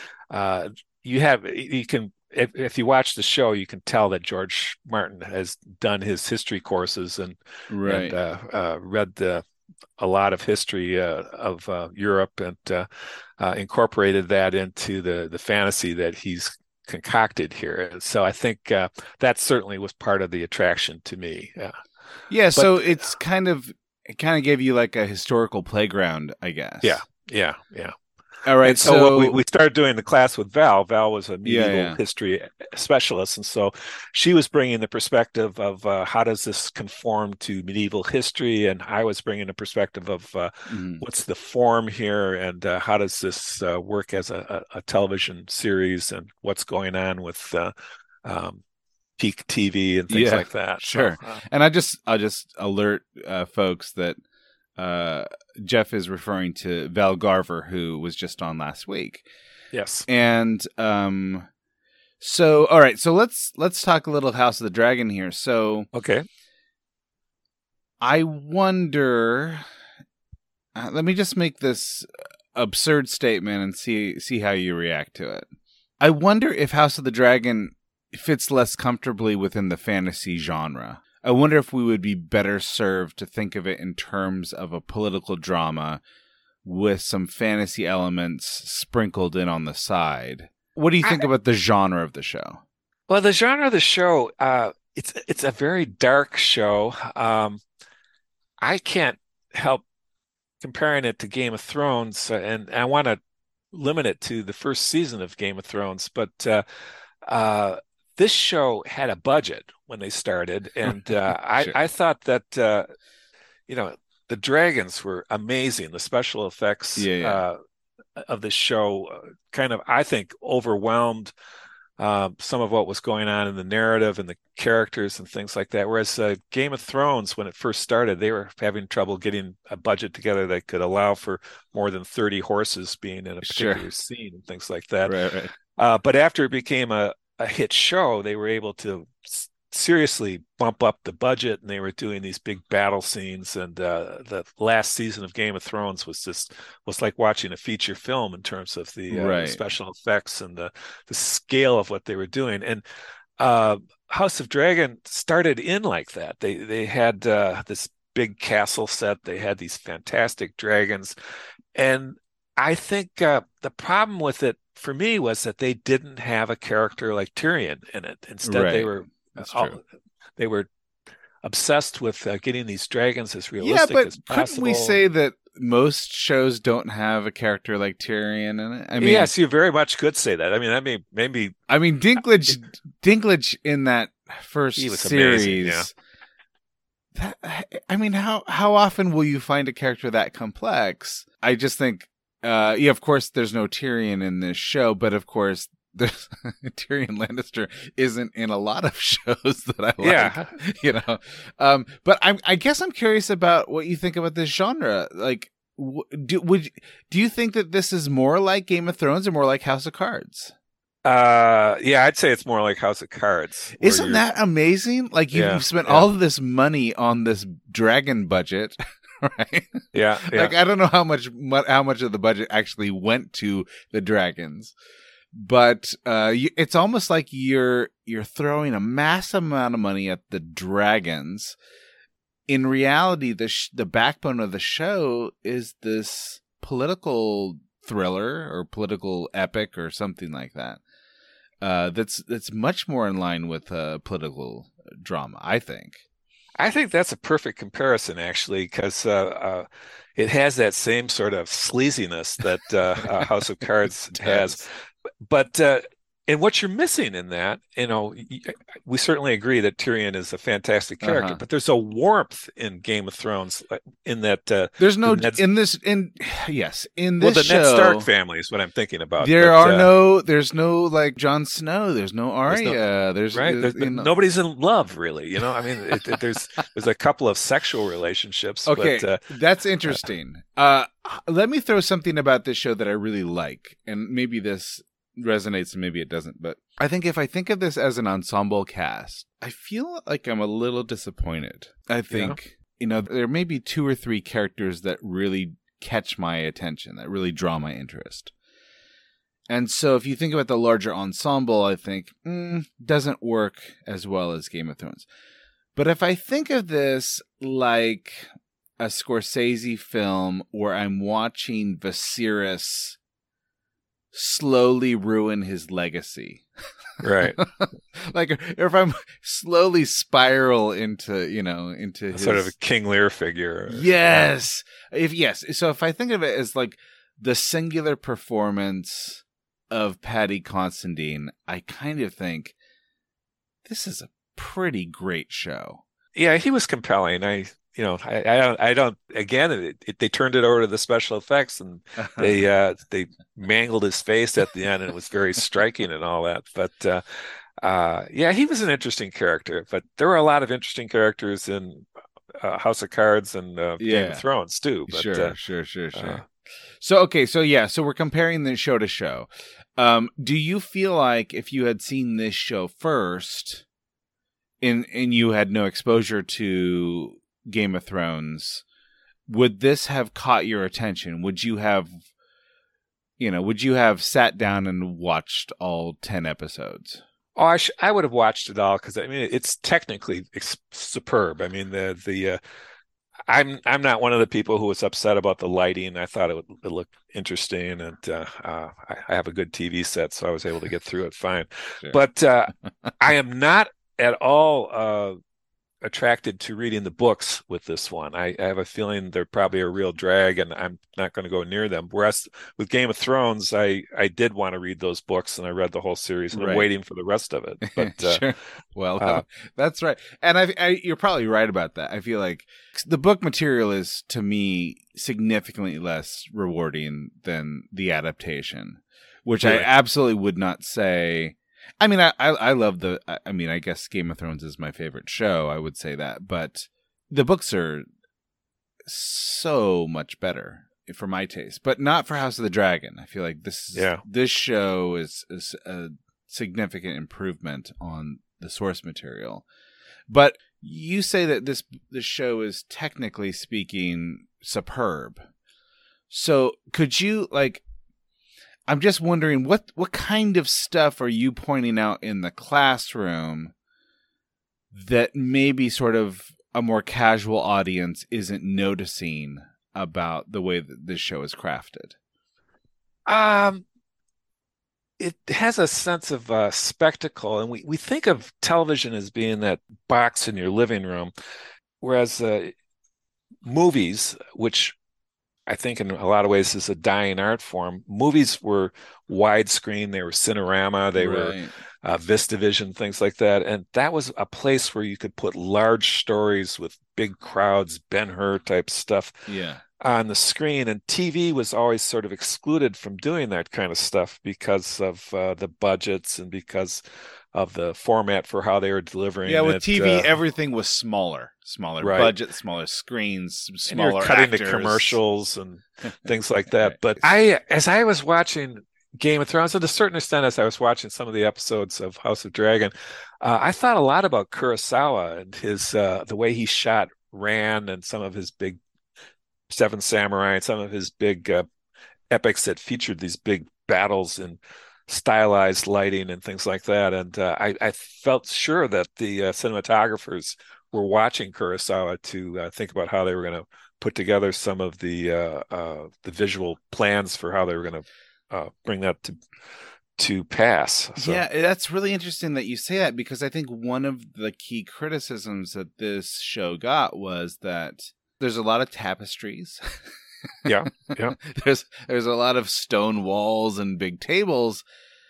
if you watch the show, you can tell that George Martin has done his history courses and read the a lot of history of Europe and incorporated that into the fantasy that he's concocted here. And so I think that certainly was part of the attraction to me. Yeah, so it kind of gave you like a historical playground, I guess. Yeah. All right, and so we started doing the class with Val. Val was a medieval history specialist, and so she was bringing the perspective of how does this conform to medieval history, and I was bringing the perspective of what's the form here, and how does this work as a television series, and what's going on with peak TV and things like that. Sure. So, and I'll just alert folks that Jeff is referring to Val Garver, who was just on last week. Yes. And so all right, so let's talk a little House of the Dragon here. So okay. I wonder, let me just make this absurd statement and see how you react to it. I wonder if House of the Dragon fits less comfortably within the fantasy genre. I wonder if we would be better served to think of it in terms of a political drama with some fantasy elements sprinkled in on the side. What do you think about the genre of the show? Well, the genre of the show, it's a very dark show. I can't help comparing it to Game of Thrones, and I want to limit it to the first season of Game of Thrones, but this show had a budget when they started, and Sure. I thought that the dragons were amazing. The special effects of the show kind of, I think, overwhelmed some of what was going on in the narrative and the characters and things like that. Whereas Game of Thrones, when it first started, they were having trouble getting a budget together that could allow for more than 30 horses being in a particular scene and things like that. Right. But after it became a hit show, they were able to seriously bump up the budget, and they were doing these big battle scenes. And the last season of Game of Thrones was like watching a feature film in terms of the special effects and the scale of what they were doing. And House of Dragon started in like that. They had this big castle set. They had these fantastic dragons, and I think the problem with it for me was that they didn't have a character like Tyrion in it. Instead, they were obsessed with getting these dragons as realistic as possible. Couldn't we say that most shows don't have a character like Tyrion in it? I mean, yes, you very much could say that. I mean, maybe. I mean, Dinklage in that first series. Amazing, I mean, how often will you find a character that complex? I just think. Of course, there's no Tyrion in this show, but of course, Tyrion Lannister isn't in a lot of shows that I like. But I guess I'm curious about what you think about this genre. Like, do you think that this is more like Game of Thrones or more like House of Cards? I'd say it's more like House of Cards. Isn't that amazing? Like you've spent all of this money on this dragon budget. Right. Yeah. Like I don't know how much of the budget actually went to the dragons, but it's almost like you're throwing a massive amount of money at the dragons. In reality, the backbone of the show is this political thriller or political epic or something like that. That's much more in line with political drama, I think. I think that's a perfect comparison, actually, because it has that same sort of sleaziness that House of Cards has. But and what you're missing in that, we certainly agree that Tyrion is a fantastic character, but there's a warmth in Game of Thrones in that there's no in this the show, Ned Stark family is what I'm thinking about. There's no like Jon Snow, there's no Arya, nobody's in love really. I mean, there's a couple of sexual relationships. Okay, but, that's interesting. Let me throw something about this show that I really like, and maybe this resonates and maybe it doesn't, but I think if I think of this as an ensemble cast, I feel like I'm a little disappointed. I think there may be 2 or 3 characters that really catch my attention, that really draw my interest. And so if you think about the larger ensemble, I think doesn't work as well as Game of Thrones. But if I think of this like a Scorsese film where I'm watching Viserys slowly ruin his legacy. Right. Like, or if I'm slowly spiral into his Sort of a King Lear figure. Yes. So if I think of it as like the singular performance of Paddy Considine, I kind of think this is a pretty great show. Yeah, he was compelling. I don't. Again, they turned it over to the special effects, and they mangled his face at the end, and it was very striking and all that. But yeah, he was an interesting character. But there were a lot of interesting characters in House of Cards and Game of Thrones too. But, sure. So we're comparing the show to show. Do you feel like if you had seen this show first, and you had no exposure to Game of Thrones, would this have caught your attention? Would you have sat down and watched all 10 episodes? Oh, I would have watched it all because I mean it's technically superb. I mean I'm not one of the people who was upset about the lighting. I thought it looked interesting, and I have a good TV set, so I was able to get through it fine. Sure. But I am not at all attracted to reading the books with this one. I have a feeling they're probably a real drag, and I'm not going to go near them. Whereas with Game of Thrones, I did want to read those books, and I read the whole series, and I'm waiting for the rest of it. But sure. Well, that's right. And you're probably right about that. I feel like the book material is, to me, significantly less rewarding than the adaptation, which I absolutely would not say. I mean, I love I guess Game of Thrones is my favorite show. I would say that, but the books are so much better for my taste, but not for House of the Dragon. I feel like this show is a significant improvement on the source material. But you say that this show is, technically speaking, superb. So could you, like, I'm just wondering what kind of stuff are you pointing out in the classroom that maybe sort of a more casual audience isn't noticing about the way that this show is crafted? It has a sense of spectacle, and we think of television as being that box in your living room, whereas movies, which I think in a lot of ways is a dying art form. Movies were widescreen, they were Cinerama, they were VistaVision, things like that. And that was a place where you could put large stories with big crowds, Ben-Hur type stuff on the screen. And TV was always sort of excluded from doing that kind of stuff because of the budgets and because of the format for how they were delivering. Yeah, with TV, everything was smaller budget, smaller screens, smaller. And you're cutting actors. The commercials and things like that. But as I was watching Game of Thrones, to a certain extent, as I was watching some of the episodes of House of Dragon, I thought a lot about Kurosawa and his the way he shot Ran and some of his big Seven Samurai and some of his big epics that featured these big battles and stylized lighting and things like that. And I felt sure that the cinematographers were watching Kurosawa to think about how they were going to put together some of the visual plans for how they were going to bring that to pass. So. Yeah, that's really interesting that you say that, because I think one of the key criticisms that this show got was that there's a lot of tapestries. Yeah. There's a lot of stone walls and big tables.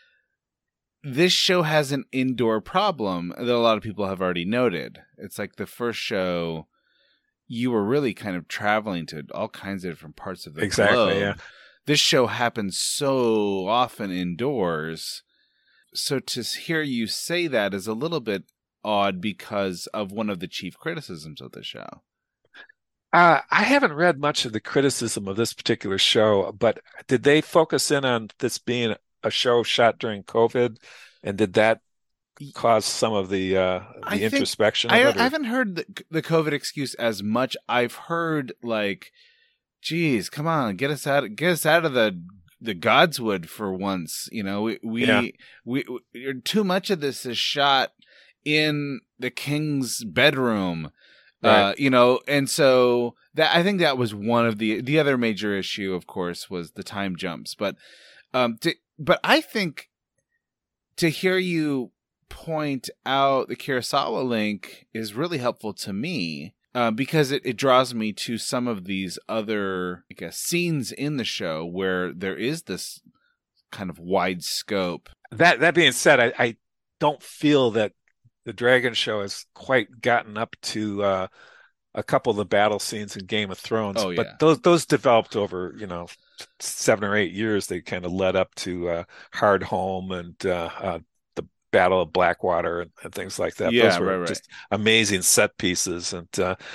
This show has an indoor problem that a lot of people have already noted. It's like the first show, you were really kind of traveling to all kinds of different parts of the globe. Yeah. This show happens so often indoors. So to hear you say that is a little bit odd because of one of the chief criticisms of the show. I haven't read much of the criticism of this particular show, but did they focus in on this being a show shot during COVID, and did that cause some of the introspection? I haven't heard the COVID excuse as much. I've heard like, geez, come on, get us out of the Godswood for once. You know, we too much of this is shot in the king's bedroom. Right. And so that I think that was one of the other major issue, of course, was the time jumps. But I think to hear you point out the Kurosawa link is really helpful to me. Because it draws me to some of these other, I guess, scenes in the show where there is this kind of wide scope. That being said, I don't feel that the Dragon Show has quite gotten up to a couple of the battle scenes in Game of Thrones. Oh, yeah. But those developed over 7 or 8 years. They kind of led up to Hardhome and the Battle of Blackwater and things like that. Yeah, those were right. just amazing set pieces. And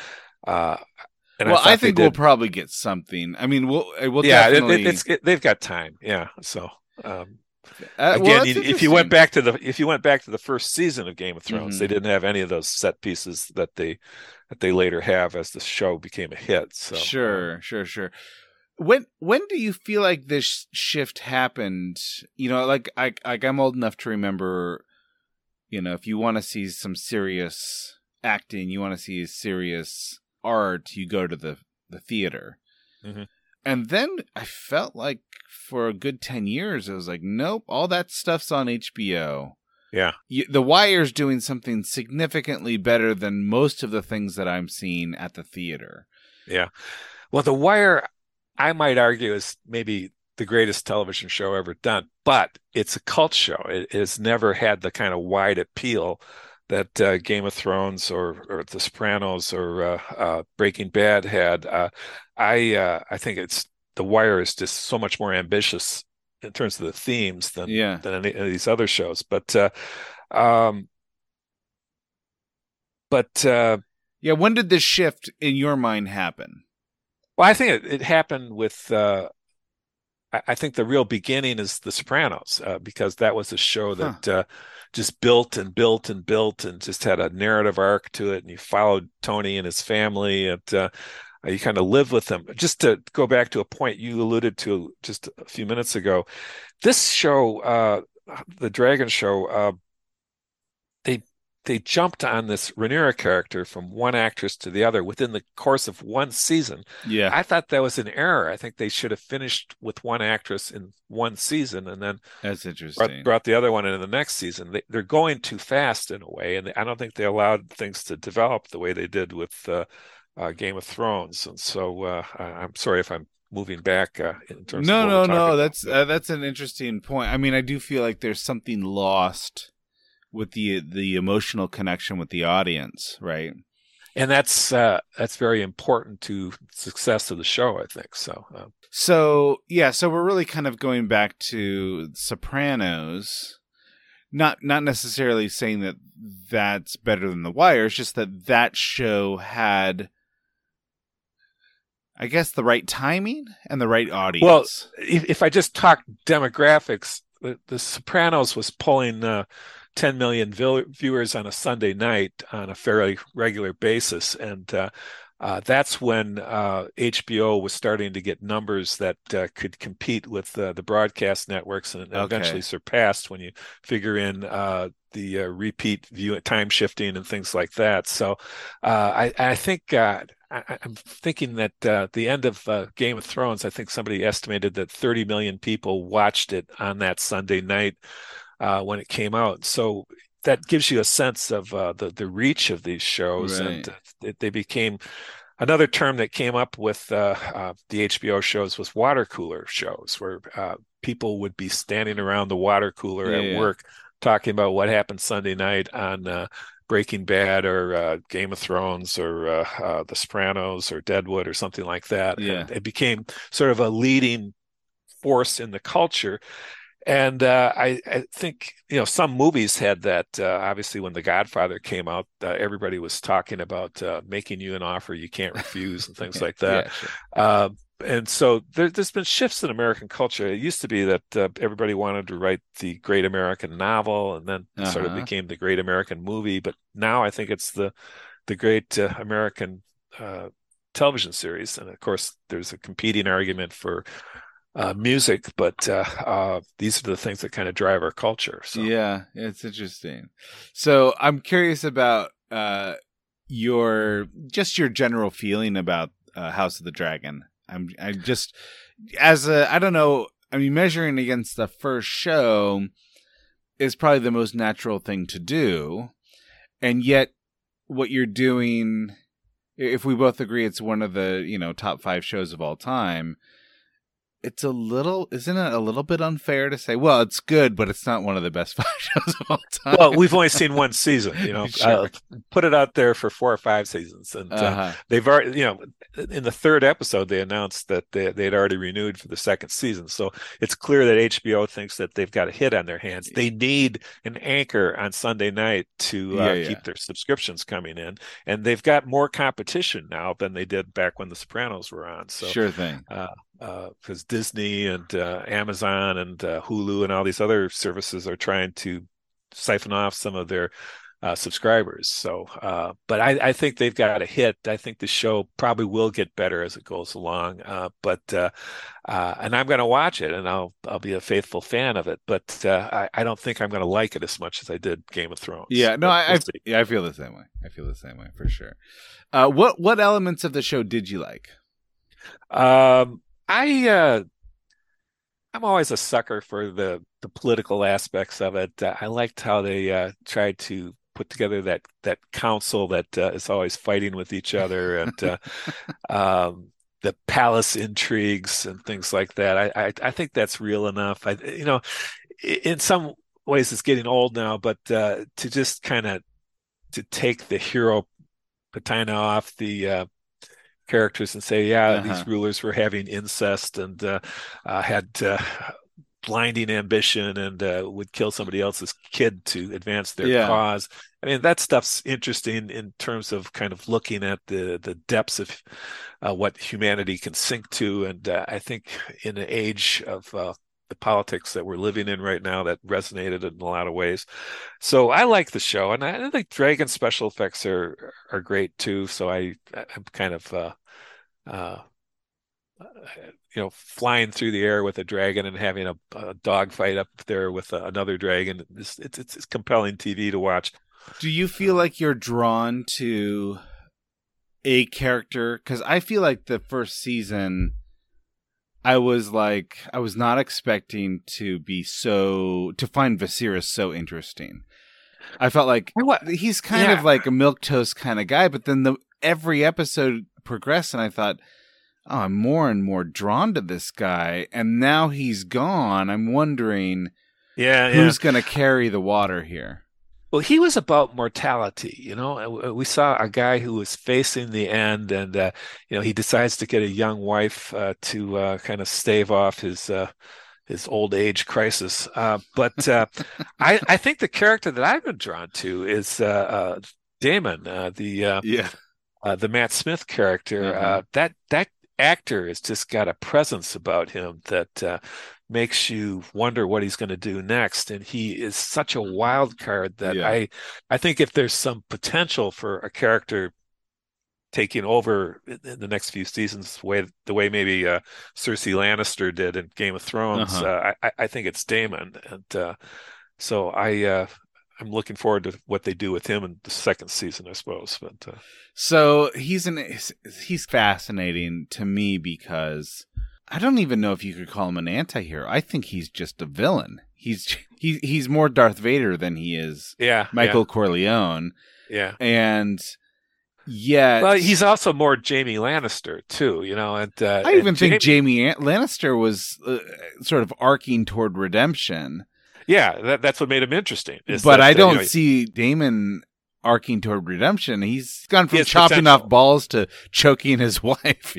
I think we'll probably get something. I mean, we'll definitely. They've got time. Yeah. So again, if you went back to the first season of Game of Thrones, they didn't have any of those set pieces that they later have as the show became a hit. So sure. When do you feel like this shift happened? Like I'm old enough to remember, if you want to see some serious acting, you want to see serious art, you go to the theater. Mm-hmm. And then I felt like for a good 10 years, it was like, nope, all that stuff's on HBO. Yeah. The Wire's doing something significantly better than most of the things that I'm seeing at the theater. Yeah. Well, The Wire, I might argue, is maybe the greatest television show ever done, but it's a cult show. It has never had the kind of wide appeal that Game of Thrones or The Sopranos or Breaking Bad had. I think The Wire is just so much more ambitious in terms of the themes than any of these other shows. But when did this shift in your mind happen? Well, I think it happened with. I think the real beginning is The Sopranos, because that was a show that just built and built and built and just had a narrative arc to it, and you followed Tony and his family, and you kind of live with them. Just to go back to a point you alluded to just a few minutes ago, this show, The Dragon Show, they jumped on this Rhaenyra character from one actress to the other within the course of one season. Yeah. I thought that was an error. I think they should have finished with one actress in one season and then that's interesting. Brought the other one in the next season. They're going too fast in a way, and I don't think they allowed things to develop the way they did with Game of Thrones. And so I'm sorry if I'm moving back in terms of what we're talking about. That's an interesting point. I mean, I do feel like there's something lost with the emotional connection with the audience, right? And that's very important to success of the show, I think. So so we're really kind of going back to Sopranos, not necessarily saying that that's better than The Wire. It's just that show had, I guess, the right timing and the right audience. Well, if I just talk demographics, the Sopranos was pulling 10 million viewers on a Sunday night on a fairly regular basis. And that's when HBO was starting to get numbers that could compete with the broadcast networks, and eventually surpassed when you figure in the repeat view time shifting and things like that. So I think I'm thinking that the end of Game of Thrones, I think somebody estimated that 30 million people watched it on that Sunday night when it came out. So that gives you a sense of the reach of these shows. Right. And they became another term that came up with the HBO shows was water cooler shows, where people would be standing around the water cooler at work talking about what happened Sunday night on Breaking Bad or Game of Thrones or The Sopranos or Deadwood or something like that. Yeah. And it became sort of a leading force in the culture. And I think, some movies had that. Obviously, when The Godfather came out, everybody was talking about making you an offer you can't refuse and things like that. Yeah, sure. And so there's been shifts in American culture. It used to be that everybody wanted to write the great American novel, and then it sort of became the great American movie. But now I think it's the great American television series. And of course, there's a competing argument for music, but these are the things that kind of drive our culture. So. Yeah, it's interesting. So I'm curious about your general feeling about House of the Dragon. I just, I don't know, I mean, measuring against the first show is probably the most natural thing to do. And yet what you're doing, if we both agree it's one of the, top 5 shows of all time, isn't it a little bit unfair to say, well, it's good, but it's not one of the best 5 shows of all time? Well, we've only seen one season, Sure. Put it out there for 4 or 5 seasons. And they've already, in the 3rd episode, they announced that they'd already renewed for the 2nd season. So it's clear that HBO thinks that they've got a hit on their hands. They need an anchor on Sunday night to keep their subscriptions coming in. And they've got more competition now than they did back when The Sopranos were on. So sure thing. Because Disney and Amazon and Hulu and all these other services are trying to siphon off some of their subscribers. So, but I think they've got a hit. I think the show probably will get better as it goes along. And I'm going to watch it, and I'll be a faithful fan of it. But I don't think I'm going to like it as much as I did Game of Thrones. Yeah, no, I feel the same way. I feel the same way for sure. What elements of the show did you like? I'm always a sucker for the political aspects of it. I liked how they tried to put together that council that is always fighting with each other, and the palace intrigues and things like that. I think that's real enough. In some ways it's getting old now, but to just kind of to take the hero patina off the characters and say, these rulers were having incest and had blinding ambition and would kill somebody else's kid to advance their cause. I mean, that stuff's interesting in terms of kind of looking at the depths of what humanity can sink to. And I think in an age of the politics that we're living in right now, that resonated in a lot of ways. So I like the show, and I think Dragon special effects are great too. So I'm kind of flying through the air with a dragon and having a dog fight up there with another dragon. It's compelling TV to watch. Do you feel like you're drawn to a character? Because I feel like the first season, I was not expecting to find Viserys so interesting. I felt like he's kind of like a milquetoast kind of guy, but then every episode progressed, and I thought, oh, I'm more and more drawn to this guy, and now he's gone. I'm wondering who's going to carry the water here. Well, he was about mortality, We saw a guy who was facing the end, and he decides to get a young wife to kind of stave off his old age crisis. But I think the character that I've been drawn to is Daemon, the Matt Smith character. That actor has just got a presence about him that makes you wonder what he's going to do next, and he is such a wild card that I think if there's some potential for a character taking over in the next few seasons, the way maybe Cersei Lannister did in Game of Thrones, I think it's Daemon, and so I'm looking forward to what they do with him in the 2nd season, I suppose. But so he's fascinating to me because I don't even know if you could call him an anti-hero. I think he's just a villain. He's more Darth Vader than he is Michael Corleone. Yeah. And yet, well, he's also more Jaime Lannister too, And I even think Jaime Lannister was sort of arcing toward redemption. Yeah, that's what made him interesting. But I don't see Daemon arcing toward redemption. He's gone from chopping off balls to choking his wife,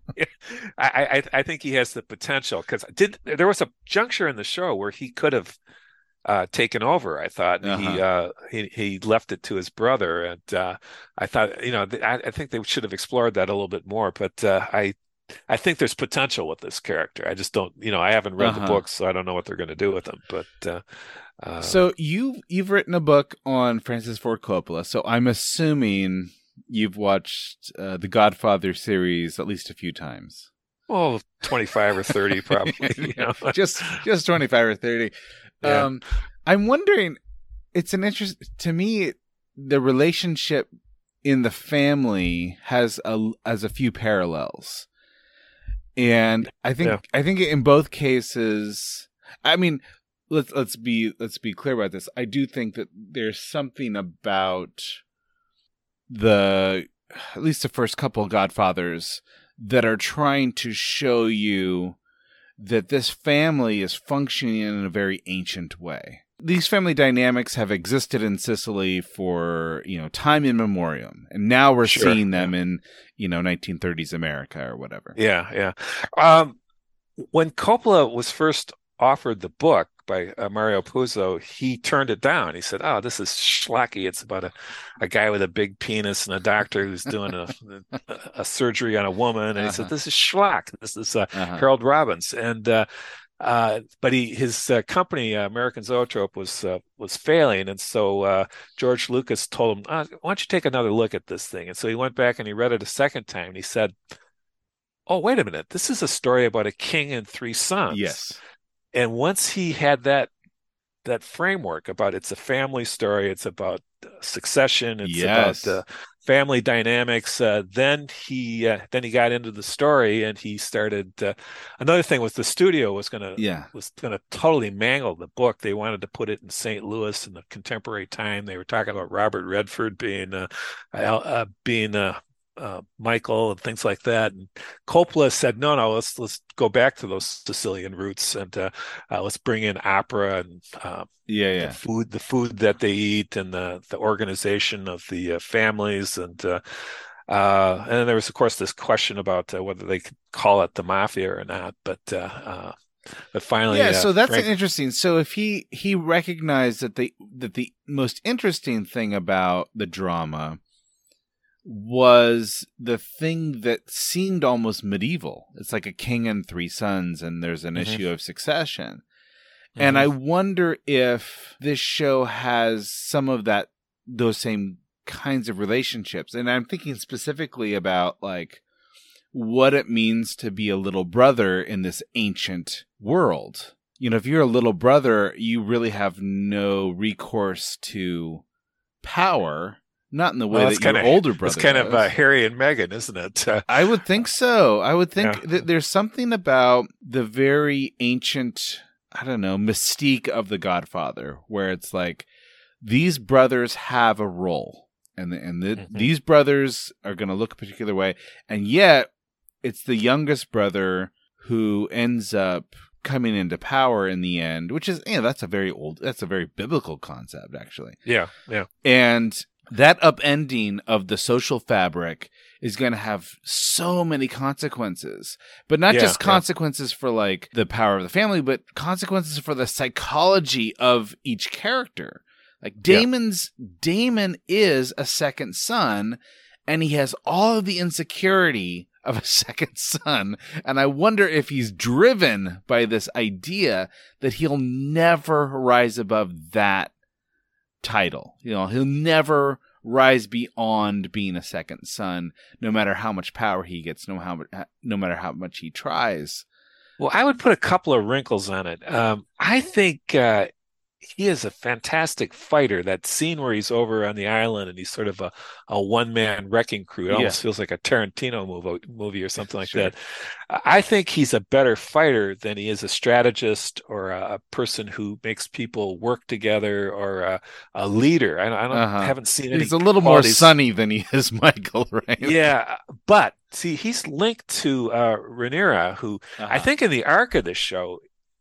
I think he has the potential, because there was a juncture in the show where he could have taken over, I thought. He left it to his brother, and I thought, I think they should have explored that a little bit more, but I think there's potential with this character. I just don't, I haven't read the books, so I don't know what they're going to do with him. But so you've written a book on Francis Ford Coppola, so I'm assuming you've watched the Godfather series at least a few times. Oh, 25 or 30 probably. Just 25 or 30. Yeah. I'm wondering, it's an interest to me, the relationship in the family has a few parallels. And I think in both cases, I mean, let's be clear about this. I do think that there's something about at least the first couple of Godfathers that are trying to show you that this family is functioning in a very ancient way. These family dynamics have existed in Sicily for, time immemorial. And now we're seeing them in, 1930s America or whatever. Yeah. When Coppola was first offered the book by Mario Puzo, he turned it down. He said, "Oh, this is schlocky. It's about a guy with a big penis and a doctor who's doing a surgery on a woman." And he said, "This is schlock. This is Harold Robbins." And but his company, American Zoetrope, was failing, and so George Lucas told him, "Why don't you take another look at this thing?" And so he went back and he read it a second time, and he said, "Oh, wait a minute. This is a story about a king and three sons." Yes. And once he had that framework about it's a family story, it's about succession, it's about family dynamics, then he got into the story, and he started. Another thing was the studio was gonna totally mangle the book. They wanted to put it in St. Louis in the contemporary time. They were talking about Robert Redford being Michael and things like that. And Coppola said, no, let's go back to those Sicilian roots, and let's bring in opera and the food that they eat, and the organization of the families, and then there was, of course, this question about whether they could call it the mafia or not, but finally, so that's interesting. So if he recognized that the most interesting thing about the drama was the thing that seemed almost medieval. It's like a king and three sons, and there's an issue of succession. And I wonder if this show has some of those same kinds of relationships. And I'm thinking specifically about like what it means to be a little brother in this ancient world. If you're a little brother, you really have no recourse to power. Not in the way that your older brother does. It's kind of Harry and Meghan, isn't it? I would think so. I would think that there's something about the very ancient, mystique of The Godfather, where it's like these brothers have a role, and these brothers are going to look a particular way, and yet it's the youngest brother who ends up coming into power in the end, which is that's a very biblical concept, actually. Yeah. And that upending of the social fabric is going to have so many consequences, but not just consequences for like the power of the family, but consequences for the psychology of each character. Like Damon is a second son, and he has all of the insecurity of a second son. And I wonder if he's driven by this idea that he'll never rise above that title. He'll never rise beyond being a second son, no matter how much power he gets, no matter how much he tries. Well, I would put a couple of wrinkles on it. I think he is a fantastic fighter. That scene where he's over on the island and he's sort of a one-man wrecking crew. It almost feels like a Tarantino movie or something like that. I think he's a better fighter than he is a strategist or a person who makes people work together or a leader. I haven't seen any. He's a little more sunny than he is Michael, right? Yeah, but see, he's linked to Rhaenyra, who I think in the arc of this show,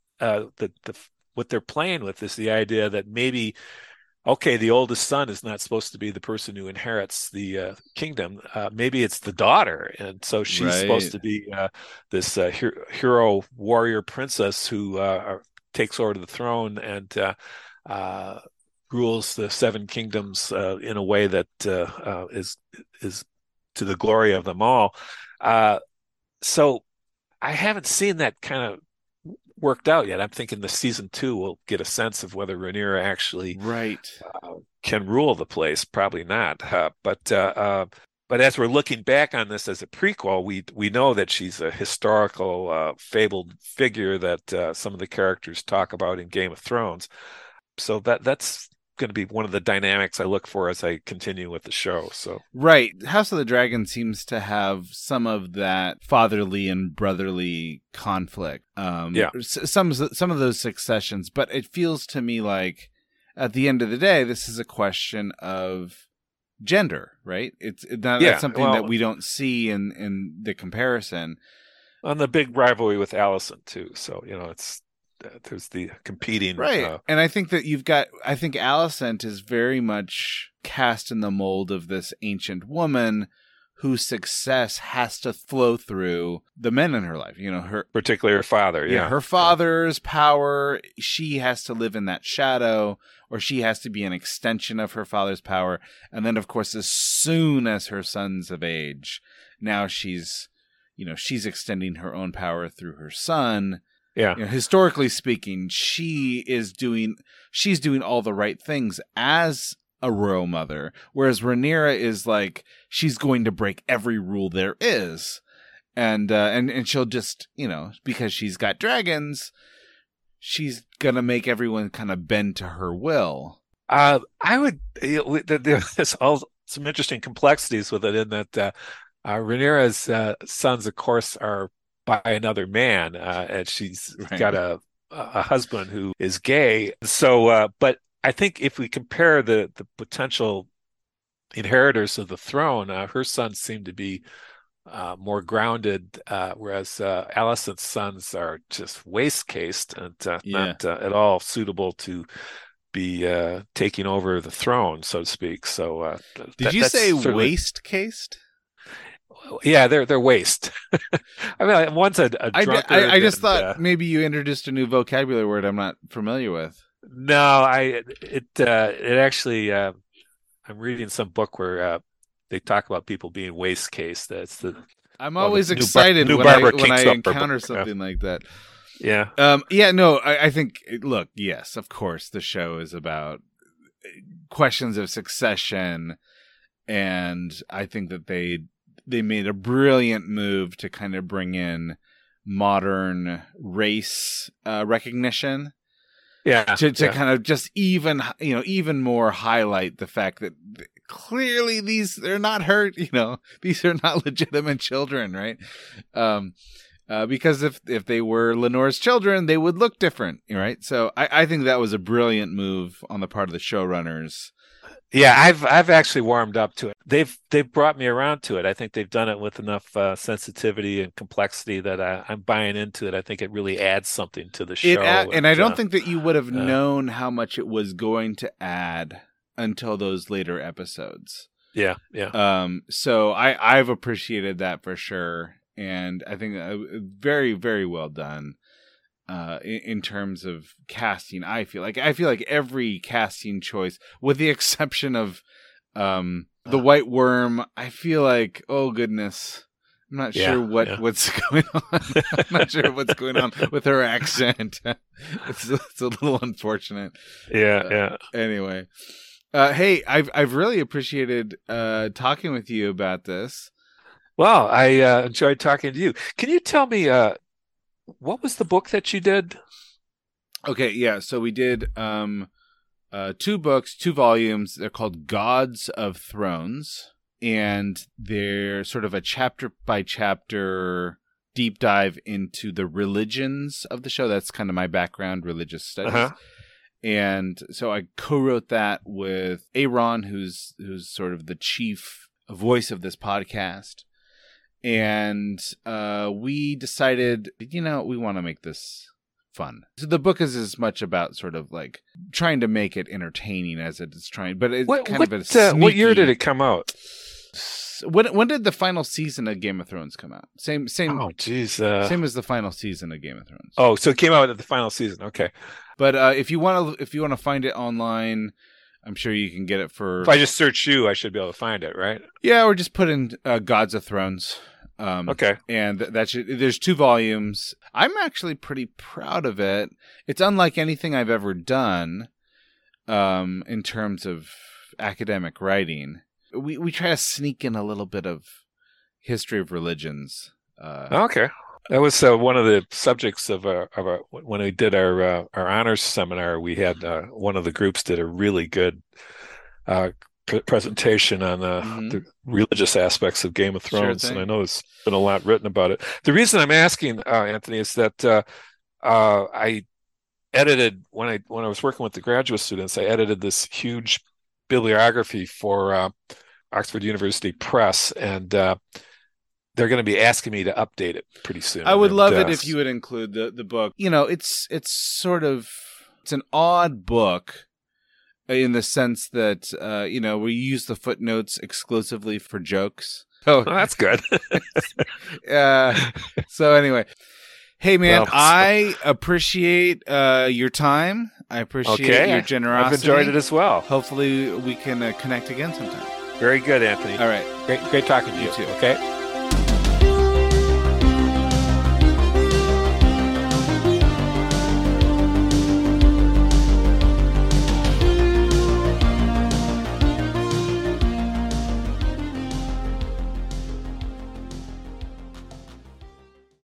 what they're playing with is the idea that maybe, the oldest son is not supposed to be the person who inherits the kingdom. Maybe it's the daughter. And so she's supposed to be this hero warrior princess who takes over the throne and rules the seven kingdoms in a way that is to the glory of them all. So I haven't seen that kind of worked out yet. I'm thinking the season 2 we'll get a sense of whether Rhaenyra actually can rule the place. Probably not. But as we're looking back on this as a prequel, we know that she's a historical, fabled figure that some of the characters talk about in Game of Thrones. So that's going to be one of the dynamics I look for as I continue with the show. So right, House of the Dragon seems to have some of that fatherly and brotherly conflict. Some of those successions, but it feels to me like at the end of the day, this is a question of gender, right? That's something that we don't see in the comparison. On the big rivalry with Alicent too, so there's the competing, right? And I think that I think Alicent is very much cast in the mold of this ancient woman whose success has to flow through the men in her life. Particularly her father. Yeah, her father's power. She has to live in that shadow, or she has to be an extension of her father's power. And then, of course, as soon as her son's of age, now she's extending her own power through her son. Yeah. Historically speaking, she's doing all the right things as a royal mother, whereas Rhaenyra is like, she's going to break every rule there is. And she'll just, because she's got dragons, she's going to make everyone kind of bend to her will. There's all some interesting complexities with it in that, Rhaenyra's sons, of course, are by another man, and she's got a husband who is gay. So, but I think if we compare the potential inheritors of the throne, her sons seem to be more grounded, whereas Alicent's sons are just waist-cased and not at all suitable to be taking over the throne, so to speak. So, did you say waist-cased? Yeah, they're waste. I mean, one's a drunkard. I just thought maybe you introduced a new vocabulary word I'm not familiar with. No, it actually. I'm reading some book where they talk about people being waste case. I'm always excited when I encounter something like that. Yeah. No, I think. Look, yes, of course, the show is about questions of succession, and I think that they made a brilliant move to kind of bring in modern race recognition. Yeah. To kind of just even more highlight the fact that clearly they're not hurt, these are not legitimate children, right? Because if they were Lenore's children, they would look different, right? So I think that was a brilliant move on the part of the showrunners. Yeah, I've actually warmed up to it. They've brought me around to it. I think they've done it with enough sensitivity and complexity that I'm buying into it. I think it really adds something to the show. And I don't think that you would have known how much it was going to add until those later episodes. Yeah. So I've appreciated that for sure, and I think very, very well done. In terms of casting, I feel like every casting choice, with the exception of the White Worm, I feel like, oh goodness, I'm not sure what's going on. I'm not sure what's going on with her accent. It's a little unfortunate. Yeah. Anyway, hey, I've really appreciated talking with you about this. Well, I enjoyed talking to you. Can you tell me what was the book that you did? Okay, yeah. So we did 2 books, 2 volumes. They're called Gods of Thrones, and they're sort of a chapter by chapter deep dive into the religions of the show. That's kind of my background, religious studies. Uh-huh. And so I co-wrote that with Aaron, who's sort of the chief voice of this podcast. And we decided, we want to make this fun. So the book is as much about sort of like trying to make it entertaining as it is trying, but it's kind of a sneaky... What year did it come out? When did the final season of Game of Thrones come out? Same. Oh, geez. Same as the final season of Game of Thrones. Oh, so it came out at the final season. Okay. But if you want to find it online, I'm sure you can get it for. If I just search you, I should be able to find it, right? Yeah, or just put in Gods of Thrones. Okay. And there's 2 volumes. I'm actually pretty proud of it. It's unlike anything I've ever done in terms of academic writing. We try to sneak in a little bit of history of religions. Okay. That was one of the subjects of when we did our honors seminar. We had one of the groups did a really good presentation on the religious aspects of Game of Thrones, and I know there's been a lot written about it. The reason I'm asking, Anthony, is that I edited when I was working with the graduate students. I edited this huge bibliography for Oxford University Press, and they're going to be asking me to update it pretty soon. I would love it if you would include the book. You know, it's an odd book in the sense that we use the footnotes exclusively for jokes. Oh, that's good. So anyway, hey man, I appreciate your time. I appreciate your generosity. I've enjoyed it as well. Hopefully we can connect again sometime. Very good, Anthony. All right. Great talking to you. You too. Okay.